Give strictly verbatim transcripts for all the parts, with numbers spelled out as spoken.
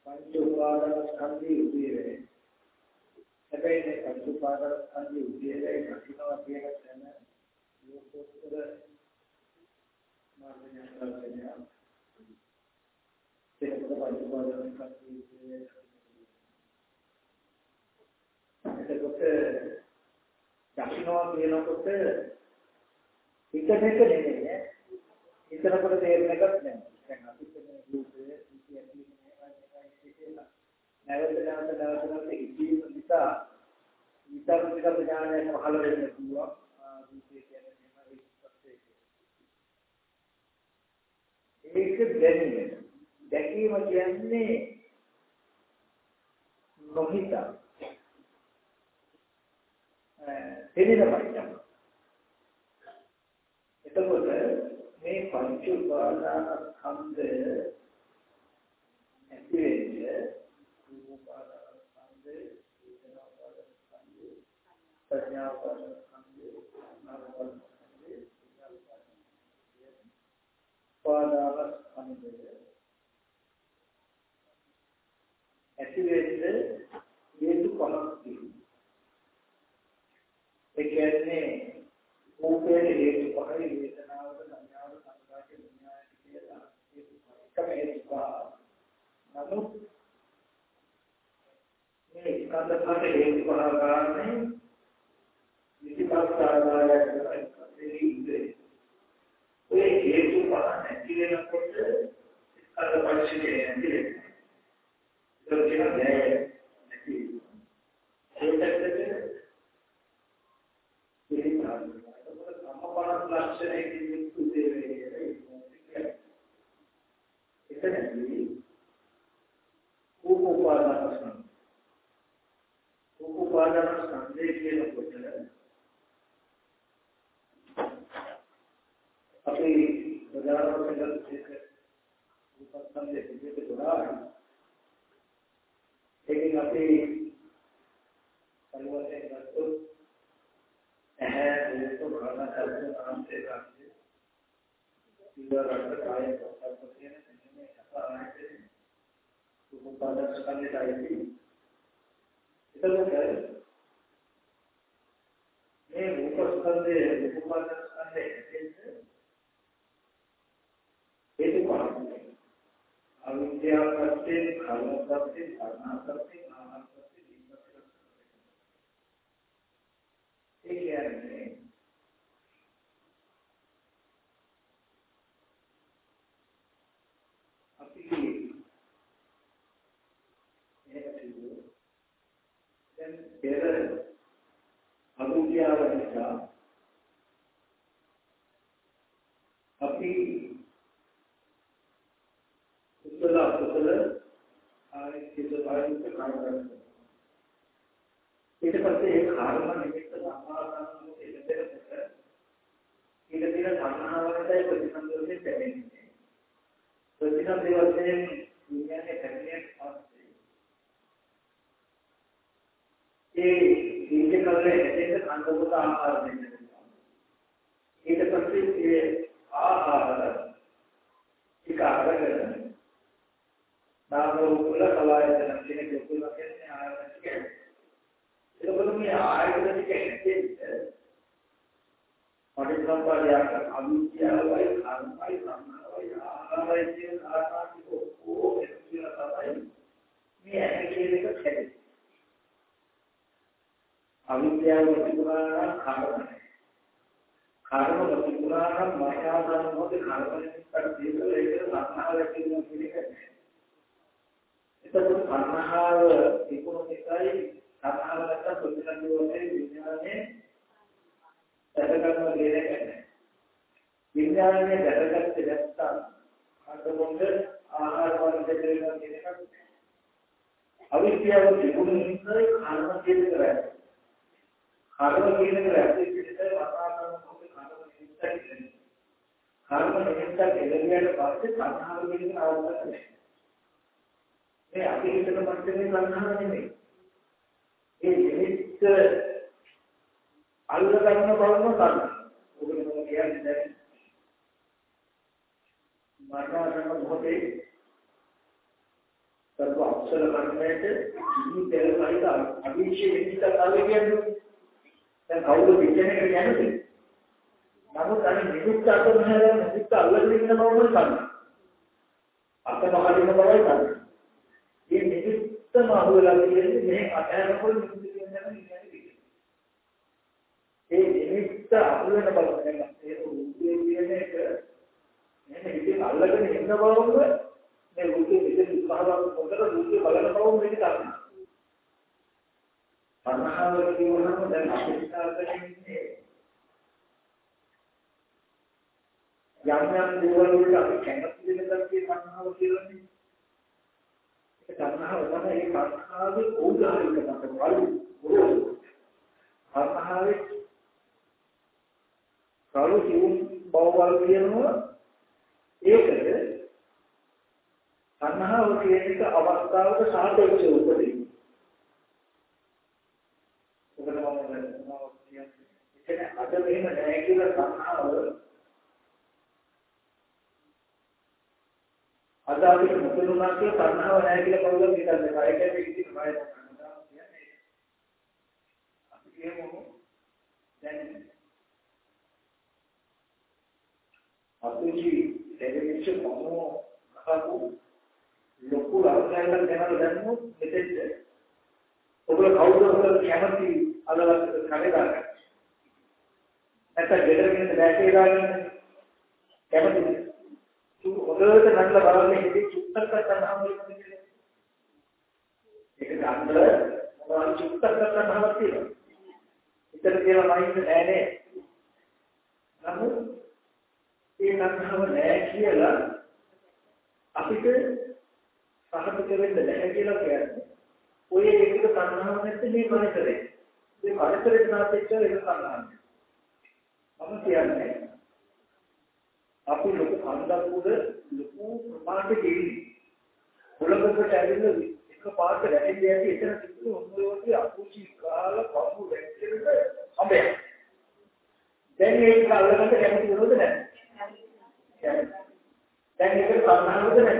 පංච උපාදානස්කන්ධයේ උදේවේ. හැබැයි මේ පංච උපාදානස්කන්ධයේ උදේවේ නැතිනවා කියන තැන ලෝකෝත්තර මාර්ගය කරගෙන ඒක පොත පංච උපාදානස්කන්ධයේ උදේවේ. එතකොට දක්ෂිනවා කියනකොට එක එක නෙමෙයි. ඉතරකට තේරෙන එකක් නෑ. දැන් අපි කියන්නේ රූපයේ ඉතිහාසයේ නේද නැවත නැවත නැවත නැවත ඉතිරි නිසා විතර විතර ඥානය පහළ වෙන්න පුළුවන්. රූපය කියන්නේ මේවා ඒක දැනීම. දැකීම කියන්නේ නොහිතා. එදින පරිච්ඡේදය. එතකොට මේ පංච උපාදාන ස්කන්ධය ඇති වෙන්නේ රූප උපාදාන ස්කන්ධය, වේදනා උපාදාන ස්කන්ධය, සංඥා උපාදාන ස්කන්ධය, නාම උපාදාන ස්කන්ධය, විඥාන උපාදාන ස්කන්ධය, උපාදාන ස්කන්ධය ඇති වෙන්නේ හේතු පහක් තියෙනවා. ඒ කියන්නේ රූපයේ හේතු පහයි වේදනාවට සංඥාවට සංකාරයට විඥානයට කියලා ඒකම හේතු පහ. නමුත් මේ ස්කන්ධ පහට හේතු පහ ගන්න විචිකාර්යාලයක් දෙන්නේ. ඒ හේතු පහ නැති වෙනකොට ස්කන්ධ පරිච්ඡේදය නැති වෙනවා. ඒක කියන්නේ නැති වෙනවා. සම්පන්න ලක්ෂණයකින් යුක්ත දෙවේ එතනදී උපාදාන ස්කන්ධ උපාදාන ස්කන්ධය කියනකොට අපි බදාරවල දෙක උපස්කන්ධය විදිහට ගොඩාක් ඒකෙන් අපි පරිවර්තනය කරලා है वो तो खाना खाते आराम से खाते सीधा रखकर खाए तो सब कुछ है नहीं में ऐसा आए थे तो उत्पादन करने चाहिए इधर वो है ये ऊपर स्कंदे उत्पादन करने कैसे ये तो बात है अविद्या करते खाना करते खाना करते आहार करते एक यार में अभी ये चीज़ जब बेहतर अविद्या वाला अभी उसला उसला आए किसी बारे में काम करते ඊට පස්සේ ඒ කාර්ම නිමිත්ත සම්මාසන දෙකකට ඊට දින සංහාවරටයි ප්‍රතිසන්දෝෂයෙන් පැමිණෙන්නේ ප්‍රතිසන්දේ වශයෙන් විඥානයේ පැමිණෙන පස්සේ ඒ දීර්ඝ කාලයේ ඇදෙන්න කන්දකට ආහාර දෙන්න පුළුවන් ඊට පස්සේ ඒ ආහාර ටික අරගෙන නාම රූප වල කලායතන කියන දෙකම කියන්නේ ආයතන කියන්නේ එතකොට මේ ආයතන ටික ඇත්තේ පටිච්චසමුප්පාදයක් අවිද්‍යාවයි කර්මයි සංඛාරයි ආහාරයි කියන ආකාරيك ඕ ඒක කියලා තමයි මේ ඇහැ කියන එක හැදෙන්නේ. අවිද්‍යාව ප්‍රතිපදාන කර්මයි. කර්ම ප්‍රතිපදාන මායාවන් මොකද කර්මයෙන් පරිදේශල ඒකට සංඛාරය කියන එක. එතකොට සංඛාර ඉක්මනටයි සංඛාරකට ප්‍රතිසන්දෝෂයේ විඥානයේ දැකගන්න දෙයක් නැහැ. විඥානයේ දැකගත්ත දැක්කම අතකොන්ද ආහාර වර්ග දෙකක් කියන එකක් අවිද්‍යාව තිබුණේ කර්ම කියන කරා. කර්ම කියන කරා පිටිට වතාවන මොකද කර්ම නිමිත්ත කියන්නේ. කර්ම නිමිත්ත එළවියට පස්සේ සංඛාර කියන අවබෝධ නැහැ. මේ අපි හිතන මට්ටමේ සංඛාර නෙමෙයි. ඒ නිමිත්ත අල්ල ගන්න බලන කර්ම. ඔබ කියන්නේ දැන් මරණ මොහොතේ සර්ව අකුසල කර්මයට මේ පෙර සහිත අවිශ්ය විචිත කාලය කියන්නේ දැන් කවුද විචනක කියන්නේ නමුත් අර නිරුක්ත අතමහර නිරුක්ත අල්ලගෙන ඉන්න බවම ගන්න අතමහරින බවයි ගන්න මේ නිරුක්තම අහුවලා කියන්නේ මේ අතහැරපොල් නිරුක්ත කියන්නේ ඒ නිමිත්ත අහුවෙන බව දැන් ඒ රූපේ කියන එක මෙන්න ඉතින් අල්ලගෙන ඉන්න බවම මේ රූපේ විදිහට උත්සාහවත් මොකද රූපේ බලන බවම මේක තමයි. අනහව කියවනම දැන් අපිටාගෙන ඉන්නේ යම් යම් දේවල් වලට අපි කැමති වෙන දේ අනහව කියන්නේ. ඒක අනහව තමයි ඒ අනහවේ උදාහරණයක් තමයි. අනහවේ කරු සිවුම් බවවල් කියනවා ඒකද තණ්හාව කියන එක අවස්ථාවක සාපේක්ෂව උපදී. ඔබට මම කියන්නේ ඉතින් අද මෙහෙම නැහැ කියලා තණ්හාව අද අපිට මුතුණා කියලා තණ්හාව නැහැ කියලා කවුරුත් හිතන්නේ නැහැ. ඒකෙන් ඉතින් බය කරනවා කියන්නේ. අපි කියමු දැන් අපේ දෙවිච්ච මොනෝ කපු ලොකු අර්ථයන් ගැන දැනුත් මෙතෙන්ද ඔබලා කවුරුද කැමති අදවස් කඩේ දාගන්න නැත්නම් ගෙදරකින් දැකේ දාගන්න කැමති තු හොදට නඩලා බලන්නේ හිතේ චුත්තක් කරනවා කියන්නේ ඒක ගන්න මොනවා චුත්තක් කරනවා කියලා ඉතින් කියලා මයින්ඩ් නෑ නේ නමුත් ඒ තණ්හාව නැහැ කියලා අපිට සහතික වෙන්න නැහැ කියලා කියන්නේ. ඔය ඒකක තණ්හාව නැත්නම් මේ පරිසරේ. මේ පරිසරයට සාපේක්ෂව ඒක තණ්හාවක්. මම කියන්නේ අපි ලොකු කන්දක් උඩ ලොකු ප්‍රමාණයක ඉන්නේ. පොළොකට ඇවිල්ලා එක පාට රැඳෙන්නේ ඇති එතන තිබුණු ඔන්නෝගේ අකුචි කාලා පපු වැක්කෙන්න අඹයක්. දැන් ඒක අල්ලගන්න කැමති වෙනවද නැහැ? දැන් ඒක තණ්හාවද නැද්ද?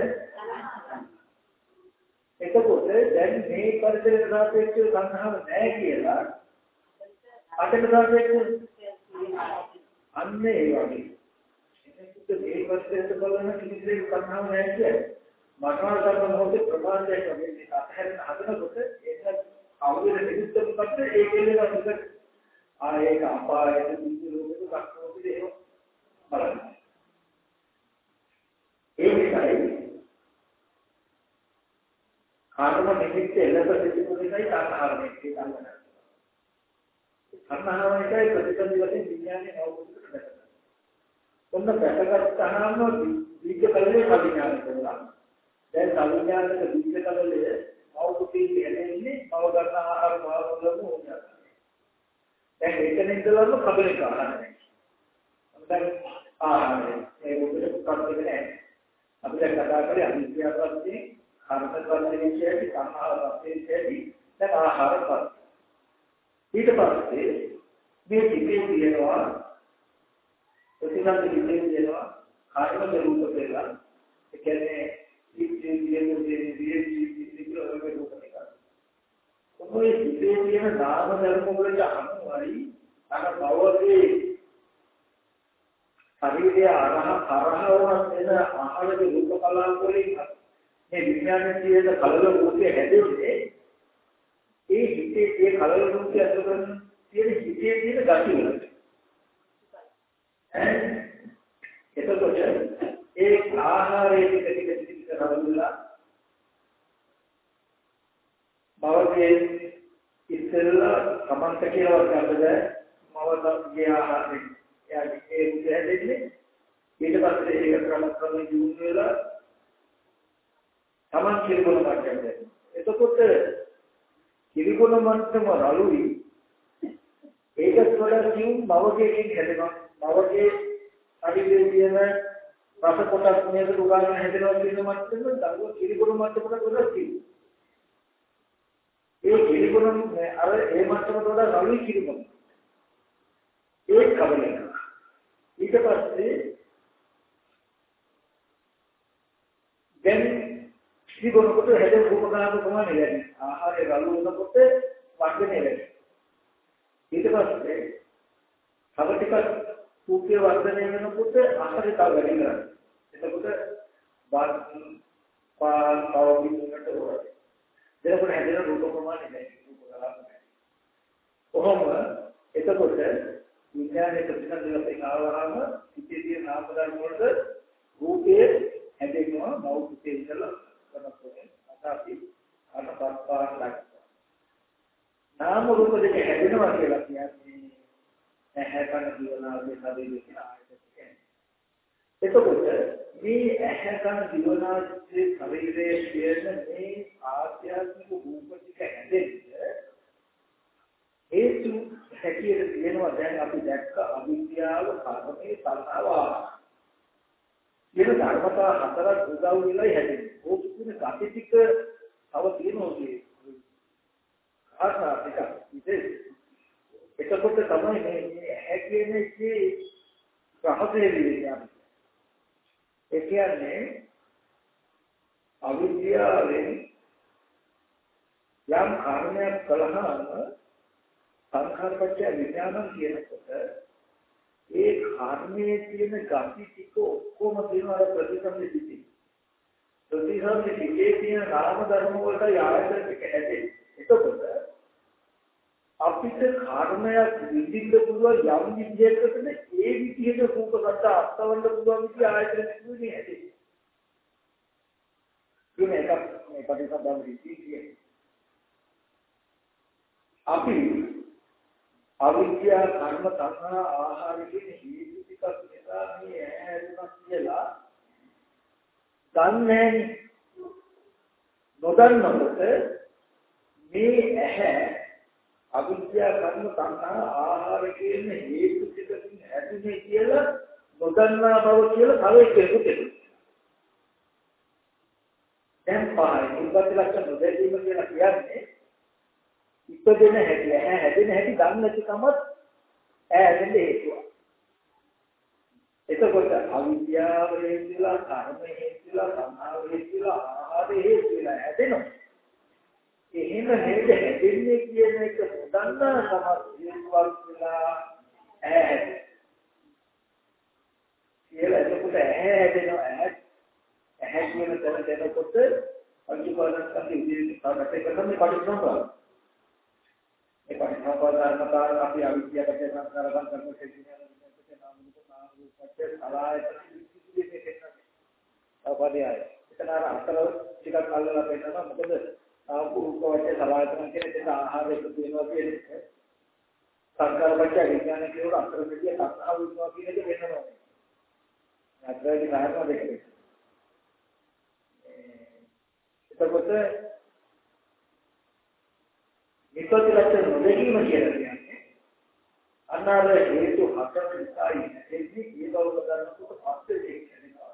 එතකොට දැන් මේ පරිසරයට සාපේක්ෂව තණ්හාව නැහැ කියලා අතට සාපේක්ෂව අන්න ඒ වගේ. එතකොට මේ පරිසරයට බලන කිසිදෙයක් තණ්හාව නැහැ කියන්නේ මනෝල් කරන මොහොතේ ප්‍රමාණයක් වගේ අතහැරෙන හදනකොට ඒක අවුල නිරුද්ධ මොකද ඒකේ වගේ ආයේක අපායක දිවි ලෝකෙක කක්කෝපිට ඒක බලන්න. ඒ නිසායි කාර්ම නිමිත්ත එළඹ සිටින නිසායි තණ්හාව නිමිති ගන්නවා. තණ්හාව නිසායි ප්‍රතිසන්දි වශයෙන් විඥානයේ අවබෝධ කරගන්නවා. ඔන්න පැටගත්තාම විද්‍ය කලලේ කවිඥාන කරනවා. දැන් කවිඥානක විද්‍ය කලලේ අවබෝධී කියන්නේ මව ගන්න ආහාර භාවවලම ඕනෑ. දැන් එතන ඉඳලාම කබලේ කාරණා. දැන් ආහාරය ඒ මොකද කරන්නේ නැහැ. අපි දැන් කතා කරේ අනිත්‍යවත්දී කාර්යපත්‍රයේ විශේෂයි සම්මාවත්දී විශේෂයි දැන් ආහාරපත් ඊට පස්සේ මේ පිටේ තියෙනවා ප්‍රතිසන්දි පිටේ තියෙනවා කාර්යම රූප කියලා ඒ කියන්නේ ඉච්ඡේ කියන්නේ දෙවියන් ජීවිතේ රූප එක. ඔබේ පිටේ තියෙන නාම ධර්ම වලට අනුවයි අර භවයේ ශරීරය අරහ කරහවන වෙන ආහාරක රූප කලාප වලින් මේ විඥානයේ තියෙන කලල රූපය හැදෙන්නේ ඒ හිතේ ඒ කලල රූපය අතුරෙන් තියෙන හිතේ තියෙන ගති වලට. එතකොට ඒ ආහාරයේ ටික ටික ටික කරවලා බවගේ ඉස්සෙල්ලා සමන්ත කියලා වර්ගයක්ද මවගේ ආහාරය එයාගේ ඒ හැදෙන්නේ ඊට පස්සේ ඒක ක්‍රම ක්‍රම යොමු වෙලා තමන් කිරිගුණ මට්ටමට. එතකොට කිරිගුණ මට්ටම රළුයි ඒකත් වඩා කියුම් මවකේකින් හැදෙනවා. මවකේ අඩියේ තියෙන රස කොටස් මේක උගාගෙන හැදෙනවා කියන මට්ටම දරුව කිරිගුණ මට්ටමකට වඩා කියුම්. ඒ කිරිගුණ අර ඒ මට්ටමට වඩා රළුයි කිරිගුණ. ඒක කවලේ. ඊට පස්සේ දැන් ඊගොනකොට හැදෙන රූප කලාප ප්‍රමාණය වැඩි. ආහාරය රළු වෙනකොට වර්ධනය වැඩි. ඊට පස්සේ තව ටිකක් රූපයේ වර්ධනය වෙනකොට ආහාරය තව වැඩි කරනවා. එතකොට වාත් පාල් පවතිනකට වගේ. එතකොට හැදෙන රූප ප්‍රමාණය වැඩි. රූප කලාප වැඩි. කොහොම එතකොට විඥානයේ ප්‍රතිසන්දනයෙන් ආවහම ඉතිරිය නාම ධර්ම වලට රූපයේ හැදෙනවා මෞඛ්‍යයේ ඉඳලා කරනකොට අතාපි අනපත්පාර ලක්ෂණ. නාම රූප දෙක හැදෙනවා කියලා කියන්නේ ඇහැ කන දිවනාගේ ශරීරයේ කියන ආයතනය. එතකොට මේ ඇහැ කන දිවනාගේ ශරීරයේ කියන මේ ආධ්‍යාත්මික රූප ටික හැදෙන්නේ හේතු හැටියට කියනවා දැන් අපි දැක්ක අවිද්‍යාව කර්මයේ සංහාව කියන ධර්මතා හතරක් උදව් වෙලා හැදෙන්නේ. ඕක කියන gati ටික තව තියෙනවා කියේ. ආසා ටික ඉතින් එතකොට තමයි මේ ඇහැ කියන එකේ රහසේ විදිහට. ඒ කියන්නේ අවිද්‍යාවෙන් යම් කර්මයක් කළාම සංඛාරපච්චය විඥානං කියනකොට ඒ කර්මයේ තියෙන gati ටික ඔක්කොම තියෙනවා ප්‍රතිසම්පි පිටි. ප්‍රතිසම්පි පිටේ තියෙන නාම ධර්ම වලට ආයතන ටික හැදෙන්නේ. එතකොට අපිට කර්මයක් විඳින්න පුළුවන් යම් විදියකටද ඒ විදියට රූප සත්‍ය අත්වන්න පුළුවන් විදිය ආයතන ටිකුනේ හැදෙන්නේ. මේ එක මේ ප්‍රතිසම්පි පිටි අපි අවිද්‍යා කර්ම තණ්හා ආහාර කියන හේතු ටිකක් නිසා මේ ඇහැරුණා කියලා දන්නේ නොදන්නකොට මේ ඇහැ අවිද්‍යා කර්ම තණ්හා ආහාර කියන හේතු ටිකකින් ඇතිනේ කියලා නොදන්නා බව කියලා තව එකෙකුට කියනවා. දැන් පහයි ඉවත් ලක්ෂණ නොදැනීම කියලා කියන්නේ ඉපදෙන හැටි ඇහැ හැදෙන හැටි දන්නේ නැති කමත් ඇහැදෙන්න හේතුවක්. එතකොට අවිද්‍යාව හේතුලා කර්ම හේතුලා සංහාව හේතුලා ආහාර හේතුලා හැදෙනවා. එහෙම නේද හැදෙන්නේ කියන එක දන්නා තමයි හේතුවක් කියලා ඇහැ. කියලා එතකොට ඇහැ හැදෙනවා ඇහැ ඇහැ කියන තැන දෙනකොට අනිවාර්යයෙන්ම ඉදිරියට කාටද කරන්නේ පරිස්සම්වා. ඒ පරිණාමකාරකතාව අපි අවිද්‍යාවට සංස්කාර සංකල්ප කෙරෙන විදිහට නාම රූප නාම රූපච්ච සලආයත ඉතිරියේ කෙරෙන අවබෝධයයි. එතන අර අතර ටිකක් අල්ලලා පෙන්නනවා මොකද නාම රූප වච්ච සලආයතන කියන දෙක ආහාර එකතු වෙනවා කියන්නේ සංස්කාර වච්ච විඥාන කියන අතර දෙකේ සංස්කාර වෙනවා කියන එක වෙන්නනවා. අතරේ කාරණා දෙකක්. එතකොට විපත්ති ලක්ෂණ නොදැකීම කියලා කියන්නේ අනාර හේතු හතර නිසායි එන්නේ ඒ බව ගන්නකොට පස්සේ දෙන්නවා.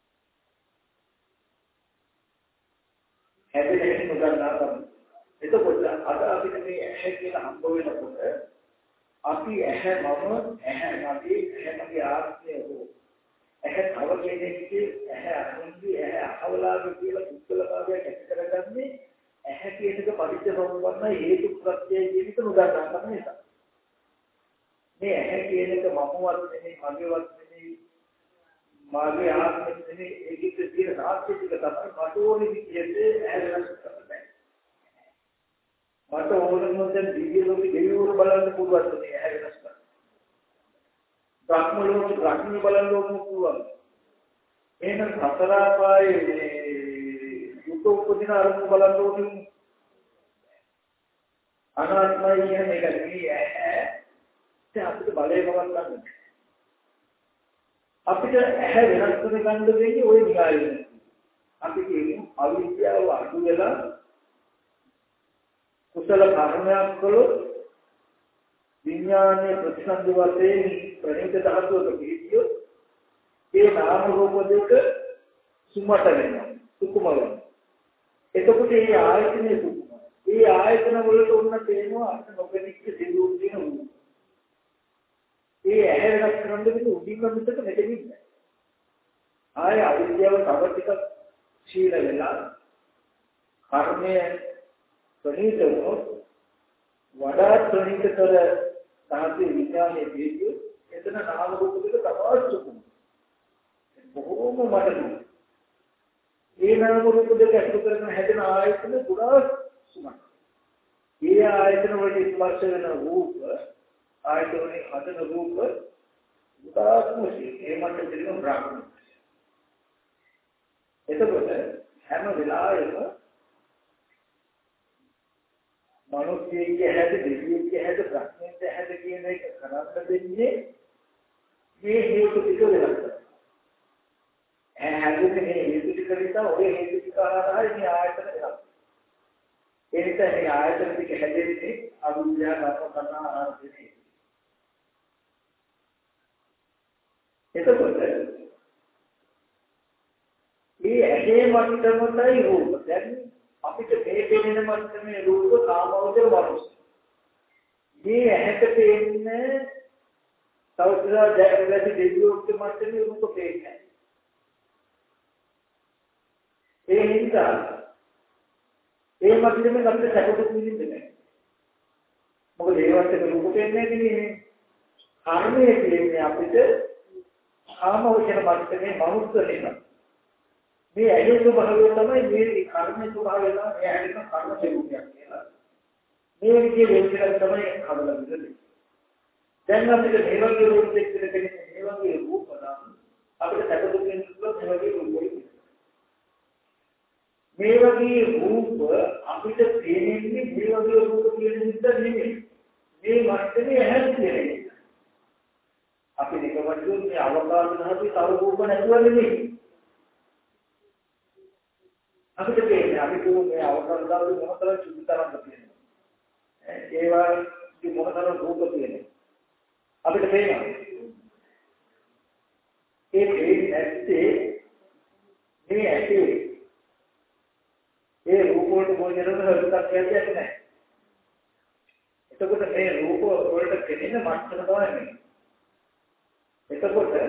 හැදෙන්නේ නොදන්නා තමයි. එතකොට අද අපිට මේ ඇහැ කියලා හම්බ වෙනකොට අපි ඇහැ මම ඇහැ මගේ ඇහැ මගේ ආත්මය හෝ ඇහැ තව කෙනෙක්ගේ ඇහැ අනුන්ගේ ඇහැ අහවලාගේ කියලා පුද්ගලභාවයක් ඇති කරගන්නේ ඇහැ කියන එක පරිච්ඡේදවන්න හේතු ප්‍රත්‍යය කියන එක නුදන්නා තමයි නිසා. මේ ඇහැ කියන එක මමවත් නෙමෙයි මගේවත් නෙමෙයි මාගේ ආත්මෙ නෙමෙයි ඒකෙත් තියෙන සාක්ෂි ටික තමයි මට ඕනේ විදිහට ඇහැ වෙනස් කරන්න. මට ඕන මොකද දිව්‍ය ලෝකෙ දෙවිවරු බලන්න පුළුවන් මේ ඇහැ වෙනස් කරන්න. බ්‍රහ්ම ලෝකෙ බ්‍රහ්ම බලන්න ඕන පුළුවන්. එහෙනම් හතර ආපායේ මේ යුත උපදින අරමුණු බලන්න ඕනේ. අනාත්මයි කියන එක නෙවෙයි ඇහැ. දැන් අපිට බලය මොකක්ද ගන්න? අපිට ඇහැ වෙනස් කර ගන්න දෙන්නේ ওই නිකායේ. අපි කියන්නේ අවිද්‍යාව අඩු වෙලා කුසල කර්මයක් කළොත් විඥානයේ ප්‍රතිසන්දි වශයෙන් ප්‍රණීත ධාතුවක පිළිතියෝ ඒ නාම රූප දෙක සුමට වෙනවා සුකුම වෙනවා. එතකොට මේ ආයතනයේ සුකුම ඒ ආයතන වලට උන්න තේනවා අන්න නොපෙනිච්ච සිදුවුම් දිනුවා. ඒ ඇහැ වෙනස් කරන්න දෙන්න උඩින්ම මිසක මෙතනින් නෑ. ආය අවිද්‍යාව තව ටිකක් ශීල වෙලා කර්මය ප්‍රණීත වුණොත් වඩා ප්‍රණීතතර සාති විඥානයේ දීදී එතන නාම රූප දෙක තපාසුකුම් බොහෝම මඩලු ඒ නාම රූප දෙක අසු කරන හැදෙන ආයතන පුරා සුමක් ඒ ආයතන වලට ස්පර්ශ වෙන රූප ආයතන වලින් හදන රූප උදාස්මුසි ඒ මත දෙන බ්‍රහ්ම එතකොට හැම වෙලාවෙම මනුස්සයෙක්ගේ හැද දෙවියෙක්ගේ හැද ප්‍රඥාවේ හැද කියන එක කරන්න දෙන්නේ මේ හේතු ටික වෙනස් කරනවා. ඒ හැදුනේ මේ හේතු ටික නිසා ඔය හේතු ටික ආකාරයි මේ ආයතන වෙනස්. ඒ නිසා මේ ආයතන ටික හැදෙන්නේ අවිද්‍යාව ගත කරන ආකාරයෙන්. එතකොට මේ ඇහි මට්ටමයි රූප. දැන් අපිට මේ පේන මට්ටමේ රූප කාමවචර වරුස්. මේ ඇහැට පේන්නේ සෞත්‍රා ජයවැති දෙවියෝත් මට්ටමේ රූප පේන්නේ. ඒ නිසා ඒ මට්ටමේ අපිට සැකසුත් නිදින්නේ නැහැ. මොකද ඒවත් රූප පේන්නේ නෙමෙයි. කර්මයේ කියන්නේ අපිට කාමවචර මට්ටමේ මනුස්ස වෙනවා. මේ ඇගේ ස්වභාවය තමයි මේ කර්ම ස්වභාවය තමයි මේ ඇගේ කර්ම ස්වභාවයක් කියලා. මේ විදිහේ වෙනසක් තමයි හදලා දෙන්නේ. දැන් අපිට මේ වගේ රූප දෙක දෙකේ මේ වගේ රූප නම් අපිට සැකසුකින් සුළු මේ වගේ රූප මේ වගේ රූප අපිට පේන්නේ මේ වගේ රූප කියන නිසා නෙමෙයි. මේ මට්ටමේ ඇහැ කියන්නේ. අපි නිකම්ම මේ අවකාශ නැති තව රූප නැතුව නෙමෙයි. අපිට තේරෙන්නේ අපි මේ අවකාශ දාලා මොනතරම් සුදුතරම් තියෙනවා. ඒවා මේ මොනතරම් රූප තියෙනවා. අපිට තේරෙනවා. ඒ ඇත්තේ මේ ඇත්තේ ඒ රූප වලට මොකදද හරියට කියන්නේ නැහැ. එතකොට මේ රූප වලට කෙනෙන මට්ටම තමයි. එතකොට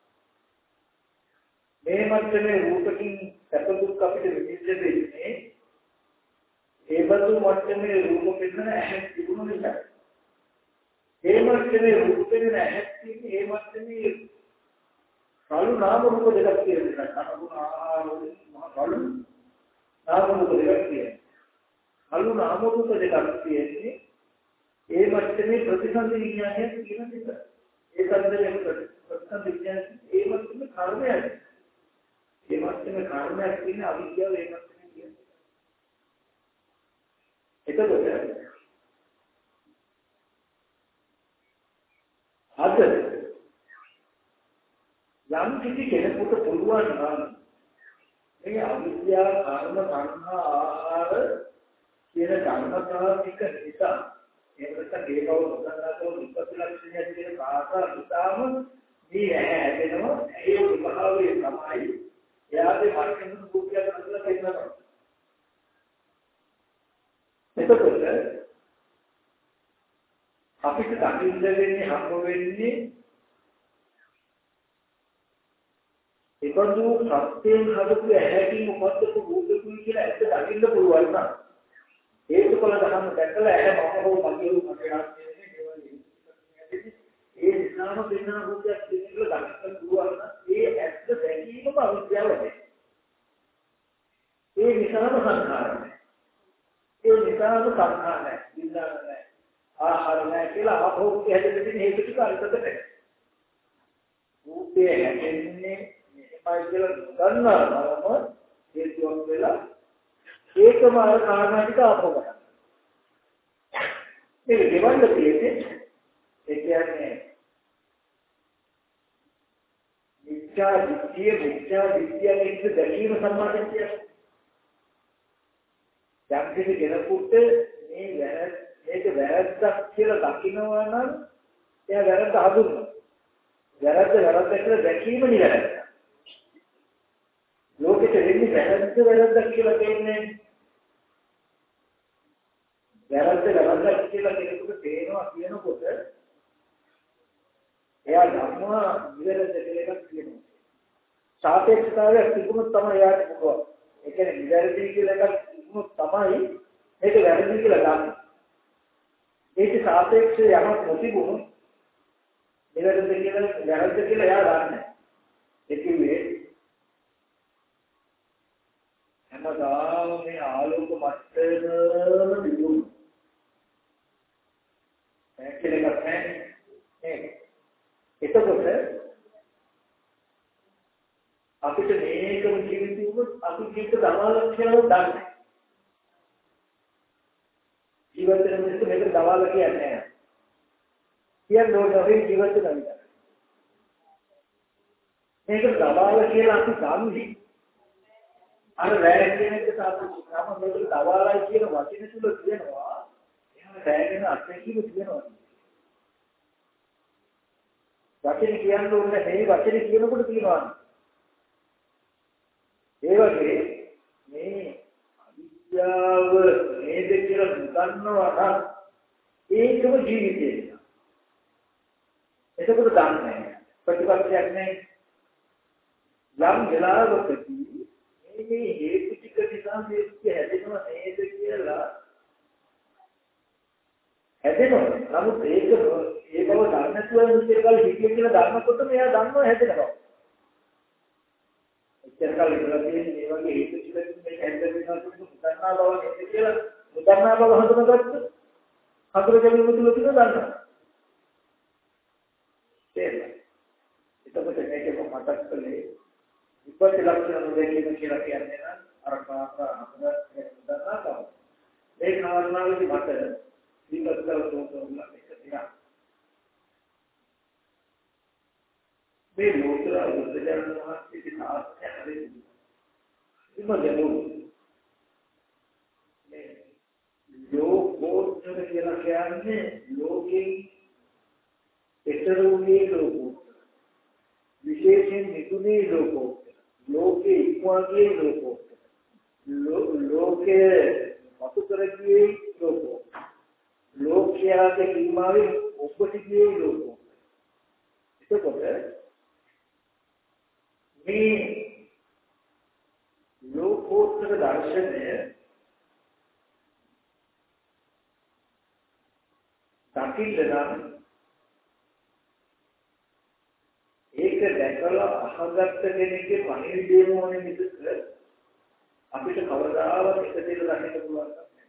මේ මට්ටමේ රූපකින් සැප දුක් අපිට විඳින්න දෙන්නේ ඒ බඳු මට්ටමේ රූප පෙන්වන ඇහැ තිබුණු නිසා. ඒ මට්ටමේ රූප පෙන්වන ඇහැ තියෙන්නේ ඒ මට්ටමේ කලු නාම රූප දෙකක් තියෙනවා. කලු ආහාර වලින් මහ කලු නාම රූප දෙකක් තියෙනවා. කලු නාම රූප දෙකක් තියෙන්නේ ඒ මට්ටමේ ප්‍රතිසන්දි විඥානය කියන නිසා. ඒ සම්බන්ධයෙන් ප්‍රතිසන්දි විඥානය ඒ මට්ටමේ කර්මයයි. ඒ මට්ටමේ කර්මයක් කියන අවිද්‍යාව ඒ මට්ටමේ කියන්නේ. එතකොට අද යම් කිසි කෙනෙකුට පුළුවන් නම් මේ අවිද්‍යාව කර්ම සංඛා ආහාර කියන ධර්මතාවික නිසා ඒකට ඒකව උදාහරණයක් විපස්සලක්ෂණය කියන කාරණා නිසාම මේ ඇහැ හැදෙනවා ඒ ස්වභාවය තමයි එයාගේ මනසින් දුක්ඛය කරලා කියනවා. එතකොට අපිට දකින්න වෙන්නේ හම්බ වෙන්නේ ඒකදු සත්‍යයෙන් හදපු ඇහැකින් මොකද්ද රූපකුයි කියලා ඇත්ත දකින්න පුළුවන් නම් ඒකවල දහම දැකලා ඇහැ මම හෝ මගේ හෝ මගේ ආත්මයේ ඒ නිසාම වෙන රූපයක් කියලා දකින්න පුළුවන් නම් ඒ ඇත්ත දැකීමම අවිද්‍යාවයි. ඒ නිසාම සංඛාරයි. ඒ නිසාම සංඛාරයි. විඥාන නැහැ. ආහාර නැහැ කියලා ආභෝගය හැදෙන්න හේතු ටික අල්පතට. රූපේ හැදෙන්නේ මේකයි කියලා ගන්නවම හේතුවක් වෙලා ඒකම අර කාරණා ටික ආපහු ගන්න. මේක දෙවන්න තියෙන්නේ ඒ කියන්නේ විචා විද්‍ය විචා විද්‍යාවෙත් දැකීම සම්මාදිටිය. යම් කිසි කෙනෙකුට මේ වැරද්ද මේක වැරද්දක් කියලා දකිනවා නම් එයා වැරද්ද හඳුන්වනවා. වැරද්ද වැරද්ද කියලා දැකීම නිවැරදි. ලෝකෙට වෙන්නේ වැරද්ද වැරද්දක් කියලා තේන්නේ. වැරද්ද වැරද්දක් කියලා කෙනෙකුට තේනවා කියනකොට එයා ධර්මවා නිවැරදි කියලා එකක් කියනවා. සාපේක්ෂතාවයක් තිබුණොත් තමයි එයාට පුළුවන්. ඒ කියන්නේ නිවැරදි කියලා එකක් තිබුණොත් තමයි මේක වැරදි කියලා ගන්න. ඒක සාපේක්ෂව යමක් නොතිබුණොත් නිවැරදි කියලා වැරද්ද කියලා එයා දන්නේ. ඒ කිව්වේ හැමදාම මේ ආලෝක මට්ටමම විදුණු. ඒක කෙලෙක් නැහැ. ඒක. එතකොට අපිට මේකම ජීවිතය උනොත් අපි ජීවිත දවාලක් කියලා දන්නේ. ජීවිතේ මිනිස්සු මේක දවාල කියන්නේ නැහැ. කියන්නේ නෝනේ ජීවිතේ නැහැ. මේක දවාල කියලා අපි ගන්නේ. අර රැය කියන එක සාපේක්ෂව මේක දවාලයි කියන වචන තුල කියනවා. එහෙම රැයගෙන අත්‍යකිව කියනවා. වචන කියන්න ඕනේ මේ වචන කියනකොට කියනවා. ඒ වගේ මේ අවිද්‍යාව නේද කියලා දන්නවා නම් ඒකම ජීවිතේ. එතකොට දන්නේ ප්‍රතිපත්තියක් නැහැ. යම් වෙලාවකදී මේ හේතු ටික නිසා මේක හැදෙනවා නේද කියලා හැදෙනවා. නමුත් ඒක ඒ බව දන්නේ නැතුව ඉතිරිකල් හිතිය කියලා දන්නකොට මෙයා දන්නවා හැදෙනවා. ඉතිරිකල් ඉඳලා තියෙන මේ වගේ හේතු ටික මේ හැදෙනවා කියන මුදන්නා බව නේද කියලා මුදන්නා බව හඳුනාගත්ත හතර දෙනෙකු තුල තියෙන දන්නවා. ඒක. එතකොට මේකම මතක් කළේ විපත්ති ලක්ෂණ නොදැකීම කියලා කියන්නේ නම් අර කාරණා හතර දන්නා බව. මේ කාරණාවේදී මට විපස්සනා තෝරනවා එක දිනා. මේ ලෝතර උද්දේශන මහත්කේ තාස්කය හරියි. ඉමදෙනු මේ ලෝකෝත්තර කියලා කියන්නේ ලෝකේ එතරම්ගේ ලෝකෝත්තර. විශේෂයෙන් නිතුනේ ලෝකෝත්තර. ලෝකේ ඉක්මවාගේ ලෝකෝත්තර. ලෝකයේ වතුතරගේ ලෝකෝත්තර. ලෝකයාගේ කීමාවේ ඔබටිගේ ලෝකෝ. එතකොට මේ ලෝකෝත්තර දර්ශනය දකින්න නම් ඒක දැකලා අහගත්ත කෙනෙක්ගේ පණිවිඩය මොනේ මිසක අපිට කවදාවත් එක දෙයක් ගන්න පුළුවන් නැහැ.